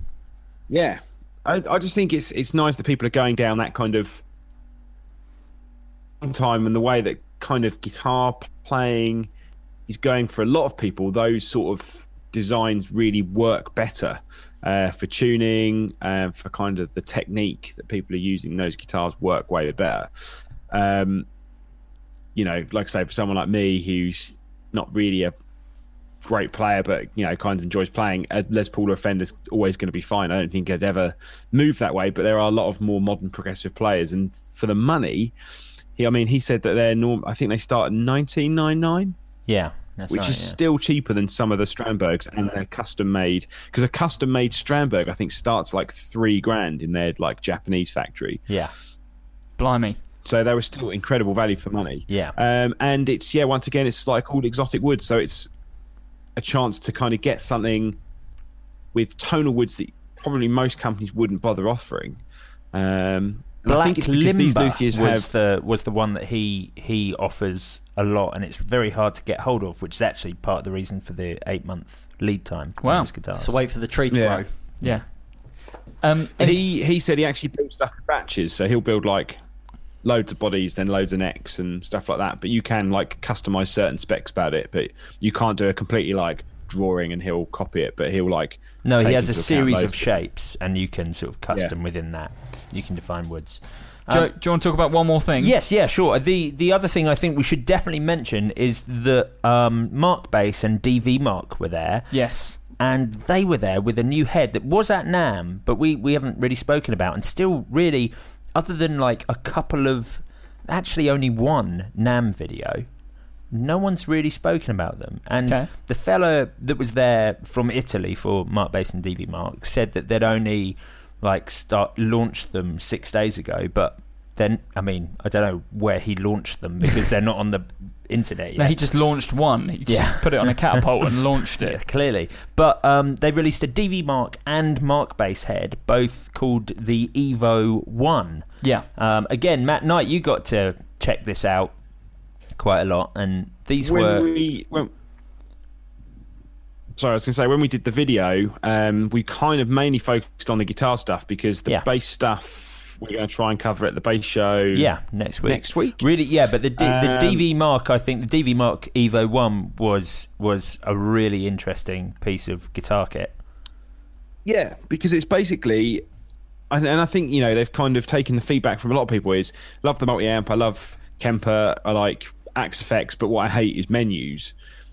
Yeah, I, I just think it's it's nice that people are going down that kind of time, and the way that kind of guitar playing is going for a lot of people. Those sort of designs really work better uh, for tuning and for kind of the technique that people are using. Those guitars work way better. Um, you know, like I say, for someone like me who's not really a great player, but you know, kind of enjoys playing, a Les Paul or a Fender's always going to be fine. I don't think I'd ever move that way, but there are a lot of more modern progressive players, and for the money, he, I mean, he said that they're norm. I think they start at nineteen ninety-nine, Yeah, that's which right, is yeah. still cheaper than some of the Strandbergs, and they're custom made, because a custom made Strandberg I think starts like three grand in their like Japanese factory. Yeah. Blimey. So they were still incredible value for money. Yeah. Um, and it's, yeah, once again, it's like all exotic woods. So it's a chance to kind of get something with tonal woods that probably most companies wouldn't bother offering. Um, and I Black think it's because these Limber luthiers was have... the was the one that he he offers a lot, and it's very hard to get hold of, which is actually part of the reason for the eight month lead time. on Wow. his guitars. So wait for the tree to Yeah. grow. Yeah. Um, and He he said he actually builds stuff in batches, so he'll build like loads of bodies, then loads of necks and stuff like that. But you can like customize certain specs about it, but you can't do a completely like drawing and he'll copy it. But he'll like no, take he has a into account series loads of shapes, and you can sort of custom Yeah. within that. You can define woods. Joe, Um, do you want to talk about one more thing? Yes, yeah, sure. The the other thing I think we should definitely mention is that um, Mark Base and D V Mark were there. Yes. And they were there with a new head that was at NAMM, but we, we haven't really spoken about. And still, really, other than like a couple of, actually only one NAMM video, no one's really spoken about them. And Okay. the fella that was there from Italy for Mark Base and D V Mark said that they'd only like start launched them six days ago, but then I mean I don't know where he launched them because they're not on the internet yet. No, he just launched one. He just Yeah. put it on a catapult and launched Yeah, it. clearly. But um, they released a D V Mark and Mark Base head, both called the Evo one. Yeah. Um, again, Matt Knight, you got to check this out quite a lot, and these when were we when, sorry, I was going to say when we did the video, um, we kind of mainly focused on the guitar stuff because the Yeah. bass stuff we're going to try and cover at the bass show. yeah next week. next week. Really, yeah. But the D- the Um, D V Mark, I think the D V Mark Evo one was was a really interesting piece of guitar kit. Yeah, because it's basically, I th- and I think you know they've kind of taken the feedback from a lot of people is love the multi amp, I love Kemper, I like Axe Effects, but what I hate is menus.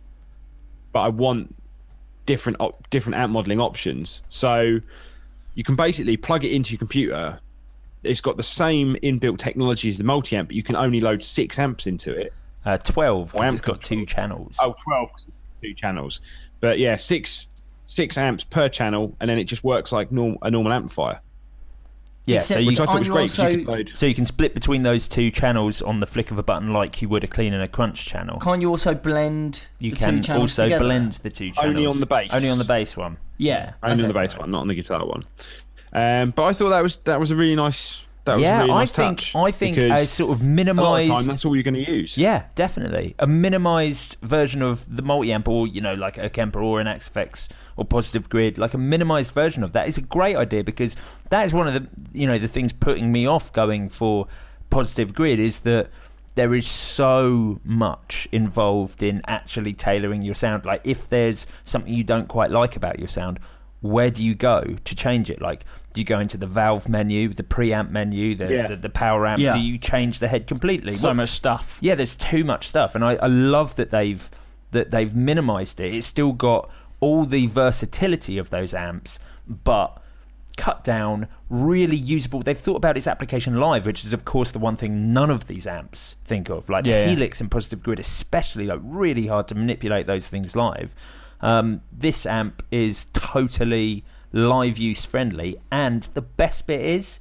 But I want different op- different amp modeling options. So you can basically plug it into your computer. It's got the same inbuilt technology as the multi amp, but you can only load six amps into it. Uh, twelve, because amp it's got two control. channels. Oh, twelve, 'cause it's two channels. But yeah, six six amps per channel, and then it just works like norm- a normal amplifier. yeah, Except so you Which I thought Aren't was you great. 'cause also- you could load. so you can split between those two channels on the flick of a button, like you would a clean and a crunch channel. Can't you also blend You the can two channels also together? blend the two channels. Only on the bass. Only on the bass one. Yeah. Only okay. on the bass one, not on the guitar one. Um, but I thought that was that was a really nice. That was yeah, a really nice I think touch. I think because a sort of a lot of minimized. the time that's all you're going to use. Yeah, definitely a minimized version of the multi-amp, or you know, like a Kemper or an Axe Effects or Positive Grid, like a minimized version of that is a great idea because that is one of the you know the things putting me off going for Positive Grid is that there is so much involved in actually tailoring your sound. Like if there's something you don't quite like about your sound, where do you go to change it? Like, do you go into the valve menu, the preamp menu, the Yeah. the, the power amp? Yeah. Do you change the head completely? So What- much stuff. yeah, there's too much stuff, and I, I love that they've that they've minimised it. It's still got all the versatility of those amps, but cut down, really usable. They've thought about its application live, which is of course the one thing none of these amps think of. Like Yeah, the yeah. Helix and Positive Grid, especially, like really hard to manipulate those things live. Um, this amp is totally live use friendly, and the best bit is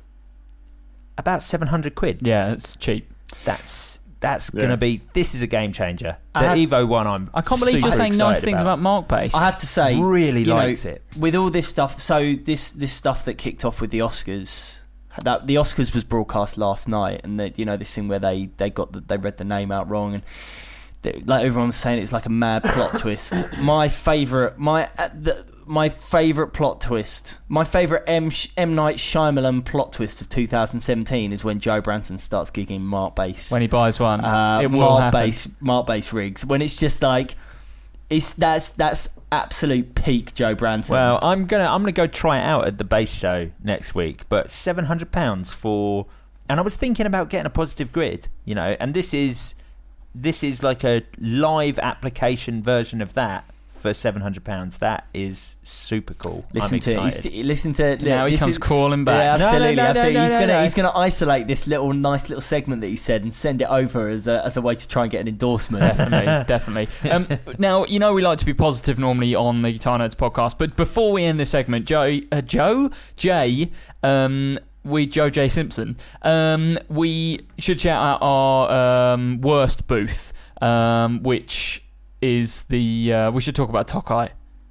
about seven hundred quid. Yeah, it's cheap. That's that's Yeah. gonna be. This is a game changer. The I have- Evo one, I'm. I can't believe you're super saying nice excited things about Mark Base. I have to say, Really you know, likes it. with all this stuff. So this this stuff that kicked off with the Oscars, that the Oscars was broadcast last night, and that you know this thing where they they got the, they read the name out wrong, and they, like everyone was saying, it's like a mad plot twist. My favorite, my uh, the, my favorite plot twist, my favorite M M Night Shyamalan plot twist of two thousand seventeen is when Joe Branton starts gigging Mark Base. when he buys one. uh, it will Mark happen. Base, Mark Base rigs. When it's just like, it's that's that's absolute peak Joe Branton. Well, I'm gonna I'm gonna go try it out at the bass show next week. But seven hundred pounds for, and I was thinking about getting a Positive Grid, you know, and this is this is like a live application version of that for seven hundred pounds. That is super cool. listen I'm to it. excited. He's, listen to Now he this comes is- crawling back. Yeah, No, no, absolutely, no, no, absolutely. no, he's no, gonna no. he's gonna isolate this little nice little segment that he said and send it over as a as a way to try and get an endorsement. Definitely, definitely. Um, now, you know we like to be positive normally on the Guitar Nerds podcast, but before we end this segment, Joe, uh, Joe, Jay, um, we Joe J Simpson, um, we should shout out our um, worst booth, um, which is the uh, we should talk about Tokai.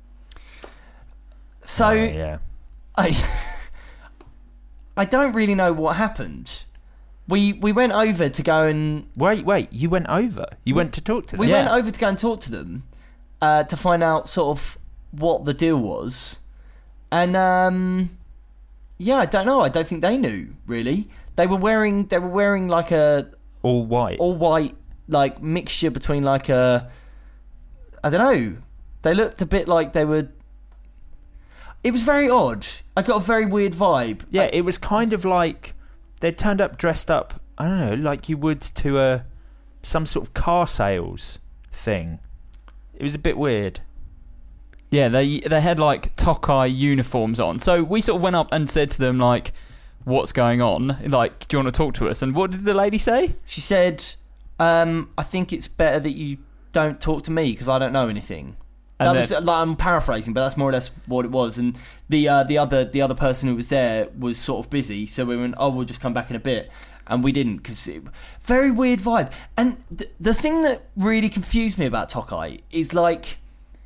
So Oh, yeah. I I don't really know what happened. We we went over to go and Wait, wait. You went over. You went to talk to them. we Yeah. went over to go and talk to them uh, to find out sort of what the deal was, and um, yeah, I don't know. I don't think they knew really. They were wearing they were wearing like a all white, all white like mixture between like a I don't know. They looked a bit like they were. It was very odd. I got a very weird vibe. Yeah, I, it was kind of like they turned up dressed up. I don't know, like you would to a some sort of car sales thing. It was a bit weird. Yeah, they they had like Tokai uniforms on. So we sort of went up and said to them like, "What's going on? Like, do you want to talk to us?" And what did the lady say? She said, um, "I think it's better that you don't talk to me because I don't know anything." And that then, was like, I'm paraphrasing, but that's more or less what it was. And the uh, the other the other person who was there was sort of busy, so we went, "Oh, we'll just come back in a bit," and we didn't because very weird vibe. And th- the thing that really confused me about Tokai is like,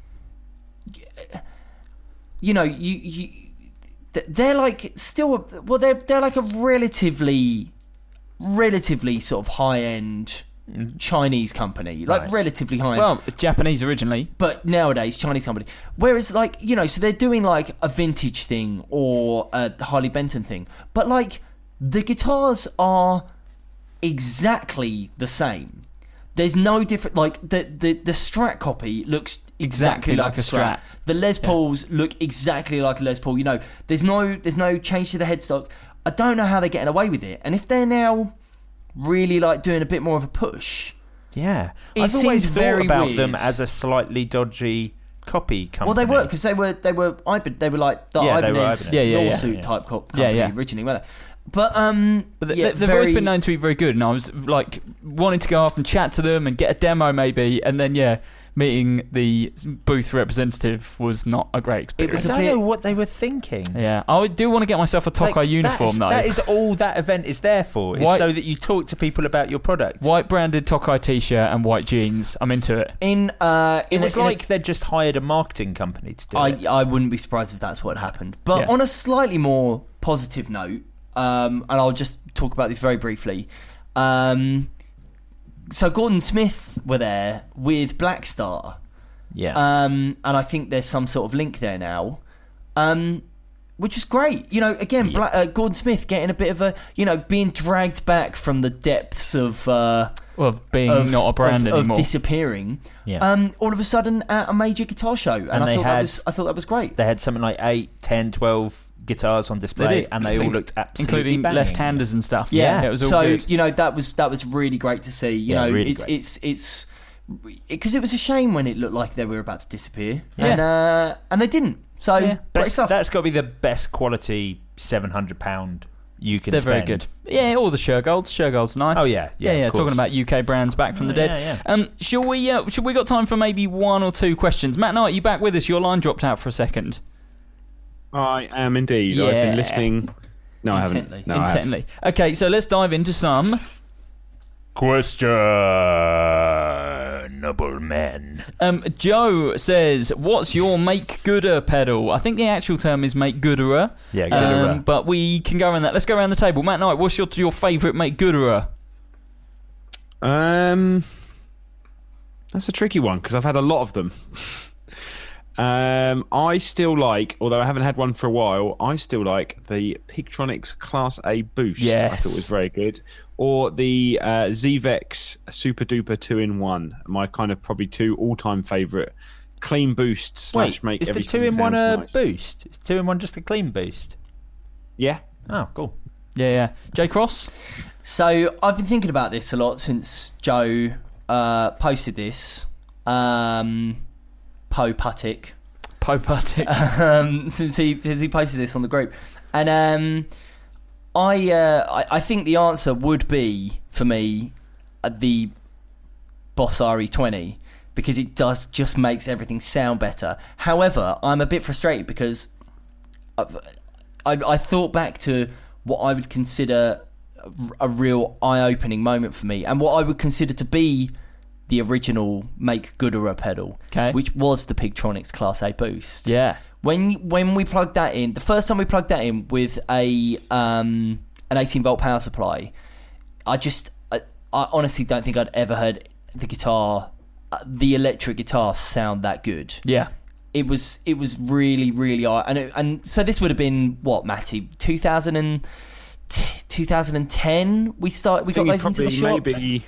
you know, you you they're like still well they're they're like a relatively relatively sort of high end Chinese company, like Right. relatively high end. well, Japanese originally. But nowadays, Chinese company. Whereas, like, you know, so they're doing, like, a vintage thing or a Harley Benton thing. But, like, the guitars are exactly the same. There's no different... Like, the, the, the Strat copy looks exactly, Exactly like, like a a Strat. Strat. The Les Pauls look exactly like a Les Paul. You know, there's no there's no change to the headstock. I don't know how they're getting away with it. And if they're now really, like, doing a bit more of a push... Yeah, It I've always seems thought very about weird. them as a slightly dodgy copy company. Well, they were because they were they were Iban, they were like the Yeah, they were Ibanez Ibanez. Yeah, yeah, yeah. lawsuit Yeah. type co- company Yeah, yeah. originally, weren't they? But um, But they, yeah, they've very, always been known to be very good, and I was like wanting to go up and chat to them and get a demo maybe, and then yeah, meeting the booth representative was not a great experience. was I a don't bit- know what they were thinking. Yeah, I do want to get myself a Tokai Like, uniform that is, though. That is all that event is there for, is White- so that you talk to people about your product. White branded Tokai t-shirt and white jeans. I'm into it. in uh, It in was a, in like a, they'd just hired a marketing company to do I it. I wouldn't be surprised if that's what happened. But Yeah. on a slightly more positive note, um, and I'll just talk about this very briefly. Um, so Gordon Smith were there with Black Star. Yeah. Um, and I think there's some sort of link there now, um, which is great. You know, again, Yeah. Bla- uh, Gordon Smith getting a bit of a, you know, being dragged back from the depths of uh, Of being of, not a brand of, of anymore. disappearing. Yeah. Um, all of a sudden at a major guitar show, and, And I they thought that had- was I thought that was great. They had something like eight, ten, twelve guitars on display, They did. and they all Inc- looked absolutely including banging. left-handers and stuff. Yeah, it was all so good. you know that was that was really great to see. You Yeah, know, really it's, great. it's it's because it was a shame when it looked like they were about to disappear, Yeah. and uh, and they didn't. So Yeah. great That's, stuff. that's got to be the best quality seven hundred pound you can They're spend. very good. Yeah, all the Shergolds. Shergold's nice. Oh, yeah. Yeah, yeah, of yeah. Talking course. about U K brands back from the Yeah, dead. yeah, Um, shall we? Uh, should we got time for maybe one or two questions? Matt Knight, you back with us? Your line dropped out for a second. I am indeed. I've Yeah. been listening. No, I Intently. haven't. No, I have. Intently. Okay, so let's dive into some. Questionable men. Um, Joe says, "What's your make gooder pedal?" I think the actual term is make gooderer. Yeah, gooderer. Um, but we can go around that. Let's go around the table. Matt Knight, what's your your favourite make gooderer? Um, that's a tricky one because I've had a lot of them. um, I still like, although I haven't had one for a while, I still like the Pigtronics Class A Boost. Yes. I thought was very good. Or the uh, Z-Vex Super Duper two in one. My kind of probably two all-time favourite clean boosts slash Wait, make is the everything two in one a sound nice. boost? Is two in one just a clean boost? Yeah. Oh, cool. Yeah, yeah. J Cross. So I've been thinking about this a lot since Joe uh, posted this. Um, Poe Puttick. Popatic. um, since he since he posted this on the group, and um, I, uh, I I think the answer would be for me uh, the Boss R E twenty because it does just makes everything sound better. However, I'm a bit frustrated because I've, I I thought back to what I would consider a, a real eye-opening moment for me, and what I would consider to be the original Make Gooderer pedal, Okay. which was the Pigtronics Class A Boost. Yeah. When when we plugged that in, the first time we plugged that in with a um, an eighteen volt power supply, I just I, I honestly don't think I'd ever heard the guitar, uh, the electric guitar, sound that good. Yeah. It was it was really really and it, and so this would have been what, Matty, two thousand two thousand ten we started. We I got think those into the probably shop. Maybe,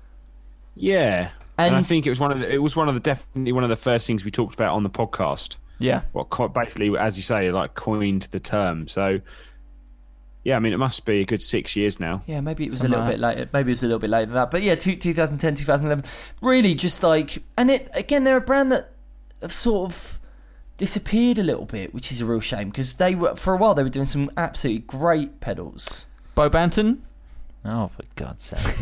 yeah. And, And- I think it was one of the, it was one of the definitely one of the first things we talked about on the podcast. Yeah. What quite basically, as you say, like coined the term. So, yeah, I mean, it must be a good six years now. Yeah, maybe it was Something a little like bit later. Maybe it was a little bit later than that. But yeah, two, twenty ten, twenty eleven, really just like, and it again, they're a brand that have sort of disappeared a little bit, which is a real shame because they were for a while they were doing some absolutely great pedals. Bo Banton? Oh, for God's sake.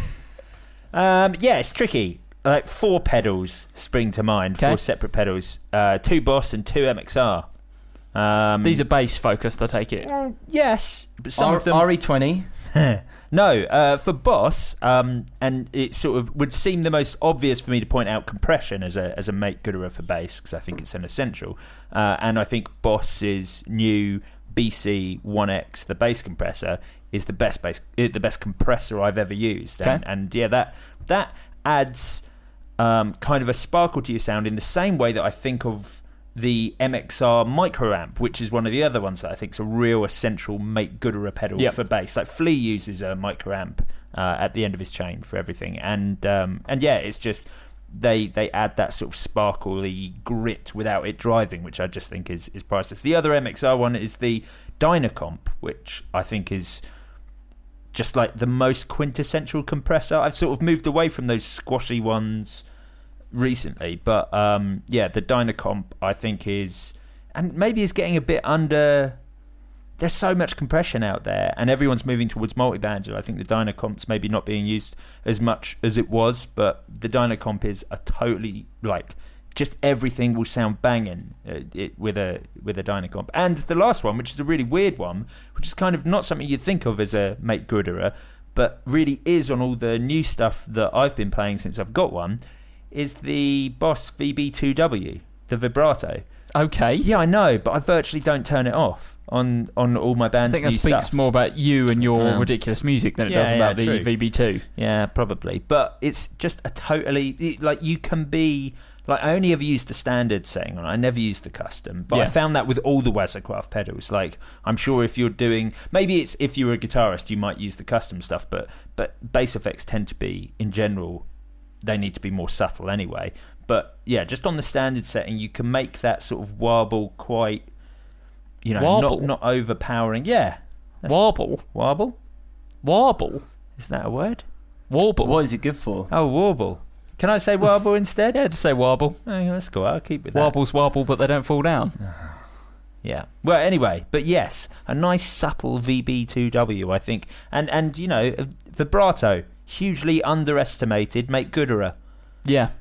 um, yeah, it's tricky. Like four pedals spring to mind. Okay. Four separate pedals. Uh, two Boss and two M X R. Um, These are bass focused, I take it. well, yes, but some R- of them. R E twenty. No, uh, for Boss, um, and it sort of would seem the most obvious for me to point out compression as a as a make gooder for bass because I think it's an essential. Uh, and I think Boss's new B C one X, the bass compressor, is the best bass, the best compressor I've ever used. And, Okay. and yeah, that that adds um, kind of a sparkle to your sound in the same way that I think of the M X R microamp, which is one of the other ones that I think is a real essential make gooder pedal Yep. for bass. Like Flea uses a microamp uh, at the end of his chain for everything, and um, and yeah, it's just they they add that sort of sparkly grit without it driving, which I just think is is priceless. The other M X R one is the Dynacomp, which I think is just like the most quintessential compressor. I've sort of moved away from those squashy ones recently, but um, yeah, the Dynacomp I think is, and maybe is getting a bit under. There's so much compression out there, and everyone's moving towards multi-band. I think the Dynacomp's maybe not being used as much as it was, but the Dynacomp is a totally like just everything will sound banging uh, it, with a with a Dynacomp. And the last one, which is a really weird one, which is kind of not something you'd think of as a make gooder, but really is on all the new stuff that I've been playing since I've got one, is the Boss V B two W, the vibrato. Okay. Yeah, I know, but I virtually don't turn it off on, on all my I band's think that new speaks stuff. more about you and your Um, ridiculous music than it yeah, does yeah, about the true. V B two. Yeah, probably. But it's just a totally... it- like, you can be... Like, I only ever used the standard setting on it. I never used the custom. But Yeah. I found that with all the Wazacraft pedals. Like, I'm sure if you're doing... Maybe it's if you're a guitarist, you might use the custom stuff. But, but bass effects tend to be, in general, they need to be more subtle anyway. But, yeah, just on the standard setting, you can make that sort of warble quite... You know, Warble? not, not overpowering. Yeah. That's- Warble? Warble? Warble? Is that a word? Warble? What is it good for? Oh, warble. Can I say warble instead? Yeah, just say warble. Oh, that's cool. I'll keep with that. Warbles warble, but they don't fall down. Yeah. Well, anyway, but yes, a nice subtle V B two W, I think. And, and you know, vibrato, hugely underestimated, make gooder. Yeah.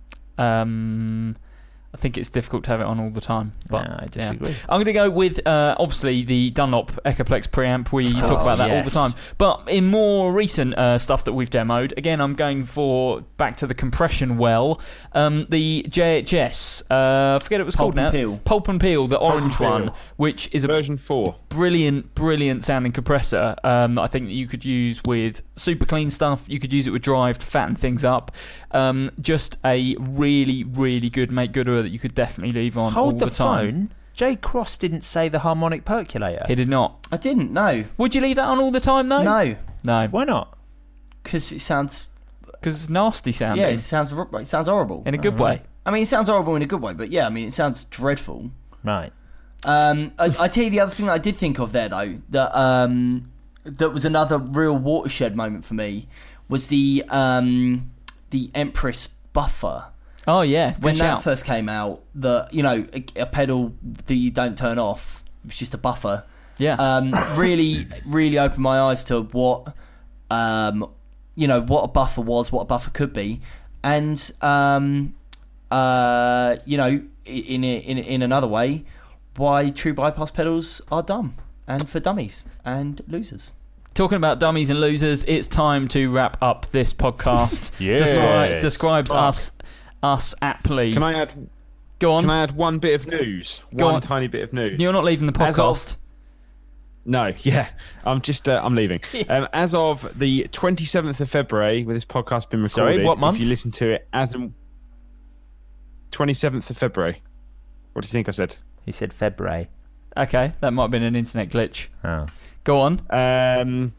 Um, I think it's difficult to have it on all the time. But No, I yeah. disagree. I'm going to go with, uh, obviously, the Dunlop Echoplex preamp. We Oh, talk about that all the yes. time. But in more recent uh, stuff that we've demoed, again, I'm going for, back to the compression well, um, the J H S. Uh, I forget what it was Pulp called now. and Peel. Pulp and Peel, the orange and one, Peel. which is a Version four. brilliant, brilliant sounding compressor. Um, I think that you could use with super clean stuff. You could use it with drive to fatten things up. Um, just a really, really good make gooder that you could definitely leave on all Hold the, the time. phone. Jay Cross didn't say the harmonic percolator. He did not. I didn't, no. Would you leave that on all the time though? No, No. Why not? because it sounds... Because it's nasty sounding. Yeah, it sounds, it sounds horrible. in a good way. I mean, it sounds horrible in a good way, but yeah, I mean, it sounds dreadful. Right. Um, I, I tell you the other thing that I did think of there, though, that um, that was another real watershed moment for me, was the um, the Empress buffer. Oh yeah. Good When that shout. first came out, the you know a, a pedal that you don't turn off, it was just a buffer. Yeah. Um, really, really opened my eyes to what um, you know what a buffer was, what a buffer could be, and um, uh, you know in a, in a, in another way, why true bypass pedals are dumb and for dummies and losers. Talking about dummies and losers, it's time to wrap up this podcast. Yes. Descri- describes Fuck. us us aptly. Can I add? Go on. Can I add one bit of news? Go one on. tiny bit of news. You're not leaving the As of- podcast. No, yeah, I'm just uh, I'm leaving. Um, as of the twenty-seventh of February, where this podcast's been recorded. Sorry, what month? If you listen to it as in twenty-seventh of February. What do you think I said? He said February. Okay, that might have been an internet glitch. Oh. Go on. Um,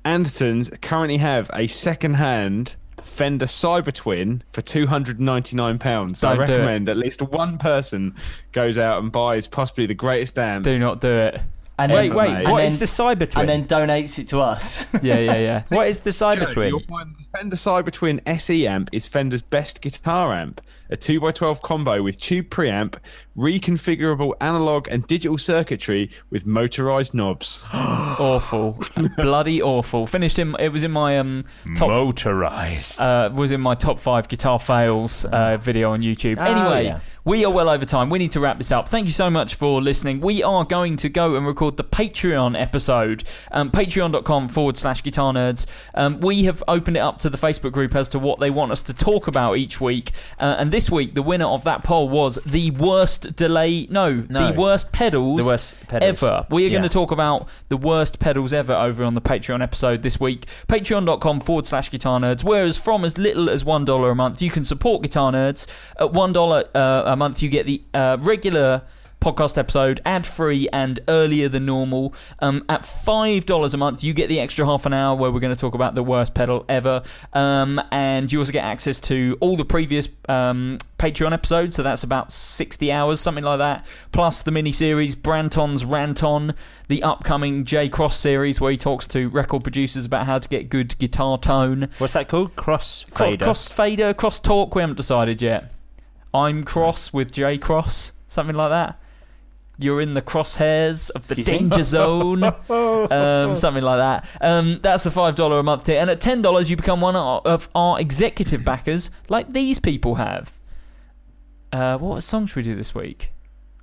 Andertons currently have a second-hand Fender Cybertwin for two hundred ninety-nine pounds. So Don't I do it. recommend at least one person goes out and buys possibly the greatest amp. Do not do it. And Wait, then, wait, and what then, is the Cybertwin? And then donates it to us. Yeah, yeah, yeah. What is the Joe, Cybertwin? you'll find the Fender Cybertwin S E amp is Fender's best guitar amp. A two by twelve combo with tube preamp, reconfigurable analog and digital circuitry with motorized knobs. Awful. Bloody awful. Finished in, it was in my um, top... Motorized. Uh, was in my top five guitar fails uh, video on YouTube. Oh, Anyway, yeah. we are well over time. We need to wrap this up. Thank you so much for listening. We are going to go and record the Patreon episode. Um, Patreon.com forward slash guitar nerds. Um, we have opened it up to the Facebook group as to what they want us to talk about each week. Uh, and this week, the winner of that poll was the worst delay... No, No. the worst pedals, The worst pedals. ever. We are Yeah. going to talk about the worst pedals ever over on the Patreon episode this week. Patreon.com forward slash guitar nerds. Whereas from as little as one dollar a month, you can support Guitar Nerds. At one dollar uh, a month, you get the uh, regular podcast episode ad-free and earlier than normal. Um, at five dollars a month, you get the extra half an hour where we're going to talk about the worst pedal ever. Um, and you also get access to all the previous um, Patreon episodes, so that's about sixty hours, something like that. Plus the mini-series Branton's Rant-On, the upcoming J Cross series where he talks to record producers about how to get good guitar tone. What's that called? Cross Cro- fader. Cross fader, cross talk, we haven't decided yet. I'm cross with J Cross, something like that. You're in the crosshairs of the Excuse me? danger zone, um, something like that. Um, that's the five dollars a month tier. And at ten dollars, you become one of our executive backers, like these people have. Uh, what song should we do this week?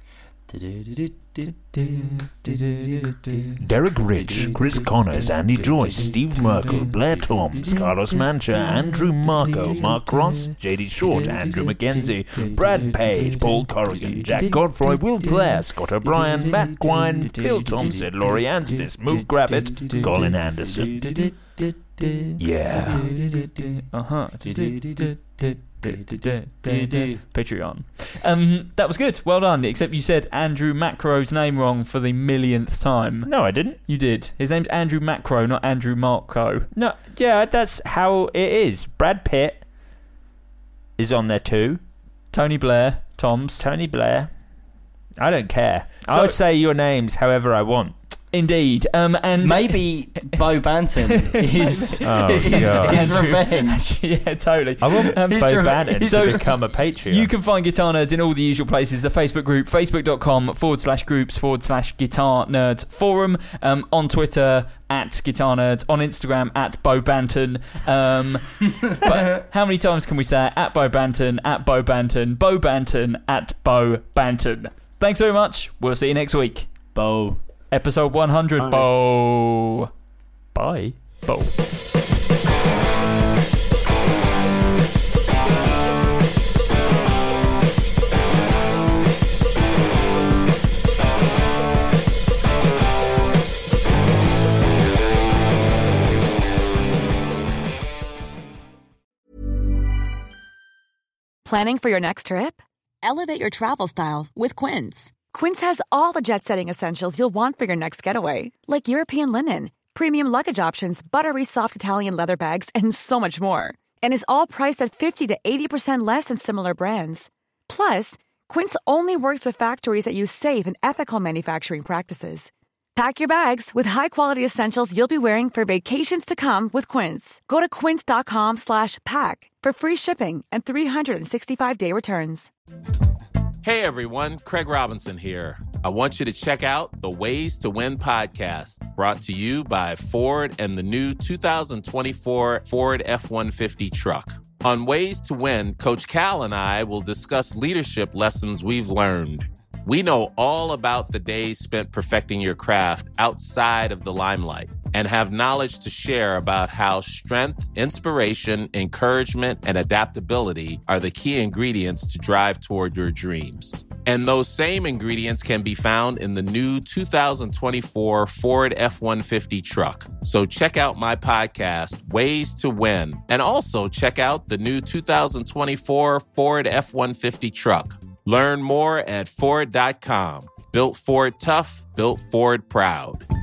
Derek Rich, Chris Connors, Andy Joyce, Steve Merkel, Blair Toms, Carlos Mancha, Andrew Marco, Mark Ross, J D Short, Andrew McKenzie, Brad Page, Paul Corrigan, Jack Godfrey, Will Clare, Scott O'Brien, Matt Quine, Phil Thompson, Laurie Anstis, Moog Gravitt, Colin Anderson. Yeah. Uh-huh. Patreon. Um, that was good. Well done. Except you said Andrew Macro's name wrong for the millionth time. No, I didn't. You did. His name's Andrew Macro, not Andrew Marco. No, yeah, that's how it is. Brad Pitt is on there too. Tony Blair, Tom's. Tony Blair. I don't care. So- I'll say your names however I want. Indeed. Um, and Maybe Bo Banton is, Oh, is his, God. his Andrew- revenge. yeah, totally. I want Um, Bo he's- Banton so- to become a Patreon. You can find Guitar Nerds in all the usual places. The Facebook group, facebook.com forward slash groups forward slash Guitar Nerds Forum. Um, on Twitter, at Guitar Nerds. On Instagram, at Bo Banton. Um, but how many times can we say it? At Bo Banton, at Bo Banton, Bo Banton, at Bo Banton. Thanks very much. We'll see you next week. Bo. Episode one hundred. Bye. Bo. Bye. Bo. Planning for your next trip? Elevate your travel style with Quince. Quince has all the jet-setting essentials you'll want for your next getaway, like European linen, premium luggage options, buttery soft Italian leather bags, and so much more. And is all priced at fifty to eighty percent less than similar brands. Plus, Quince only works with factories that use safe and ethical manufacturing practices. Pack your bags with high-quality essentials you'll be wearing for vacations to come with Quince. Go to quince.com slash pack for free shipping and three sixty-five day returns. Hey everyone, Craig Robinson here. I want you to check out the Ways to Win podcast, brought to you by Ford and the new two thousand twenty-four Ford F one fifty truck. On Ways to Win, Coach Cal and I will discuss leadership lessons we've learned. We know all about the days spent perfecting your craft outside of the limelight and have knowledge to share about how strength, inspiration, encouragement, and adaptability are the key ingredients to drive toward your dreams. And those same ingredients can be found in the new two thousand twenty-four Ford F one fifty truck. So check out my podcast, Ways to Win, and also check out the new two thousand twenty-four Ford F one fifty truck. Learn more at Ford dot com. Built Ford tough, built Ford proud.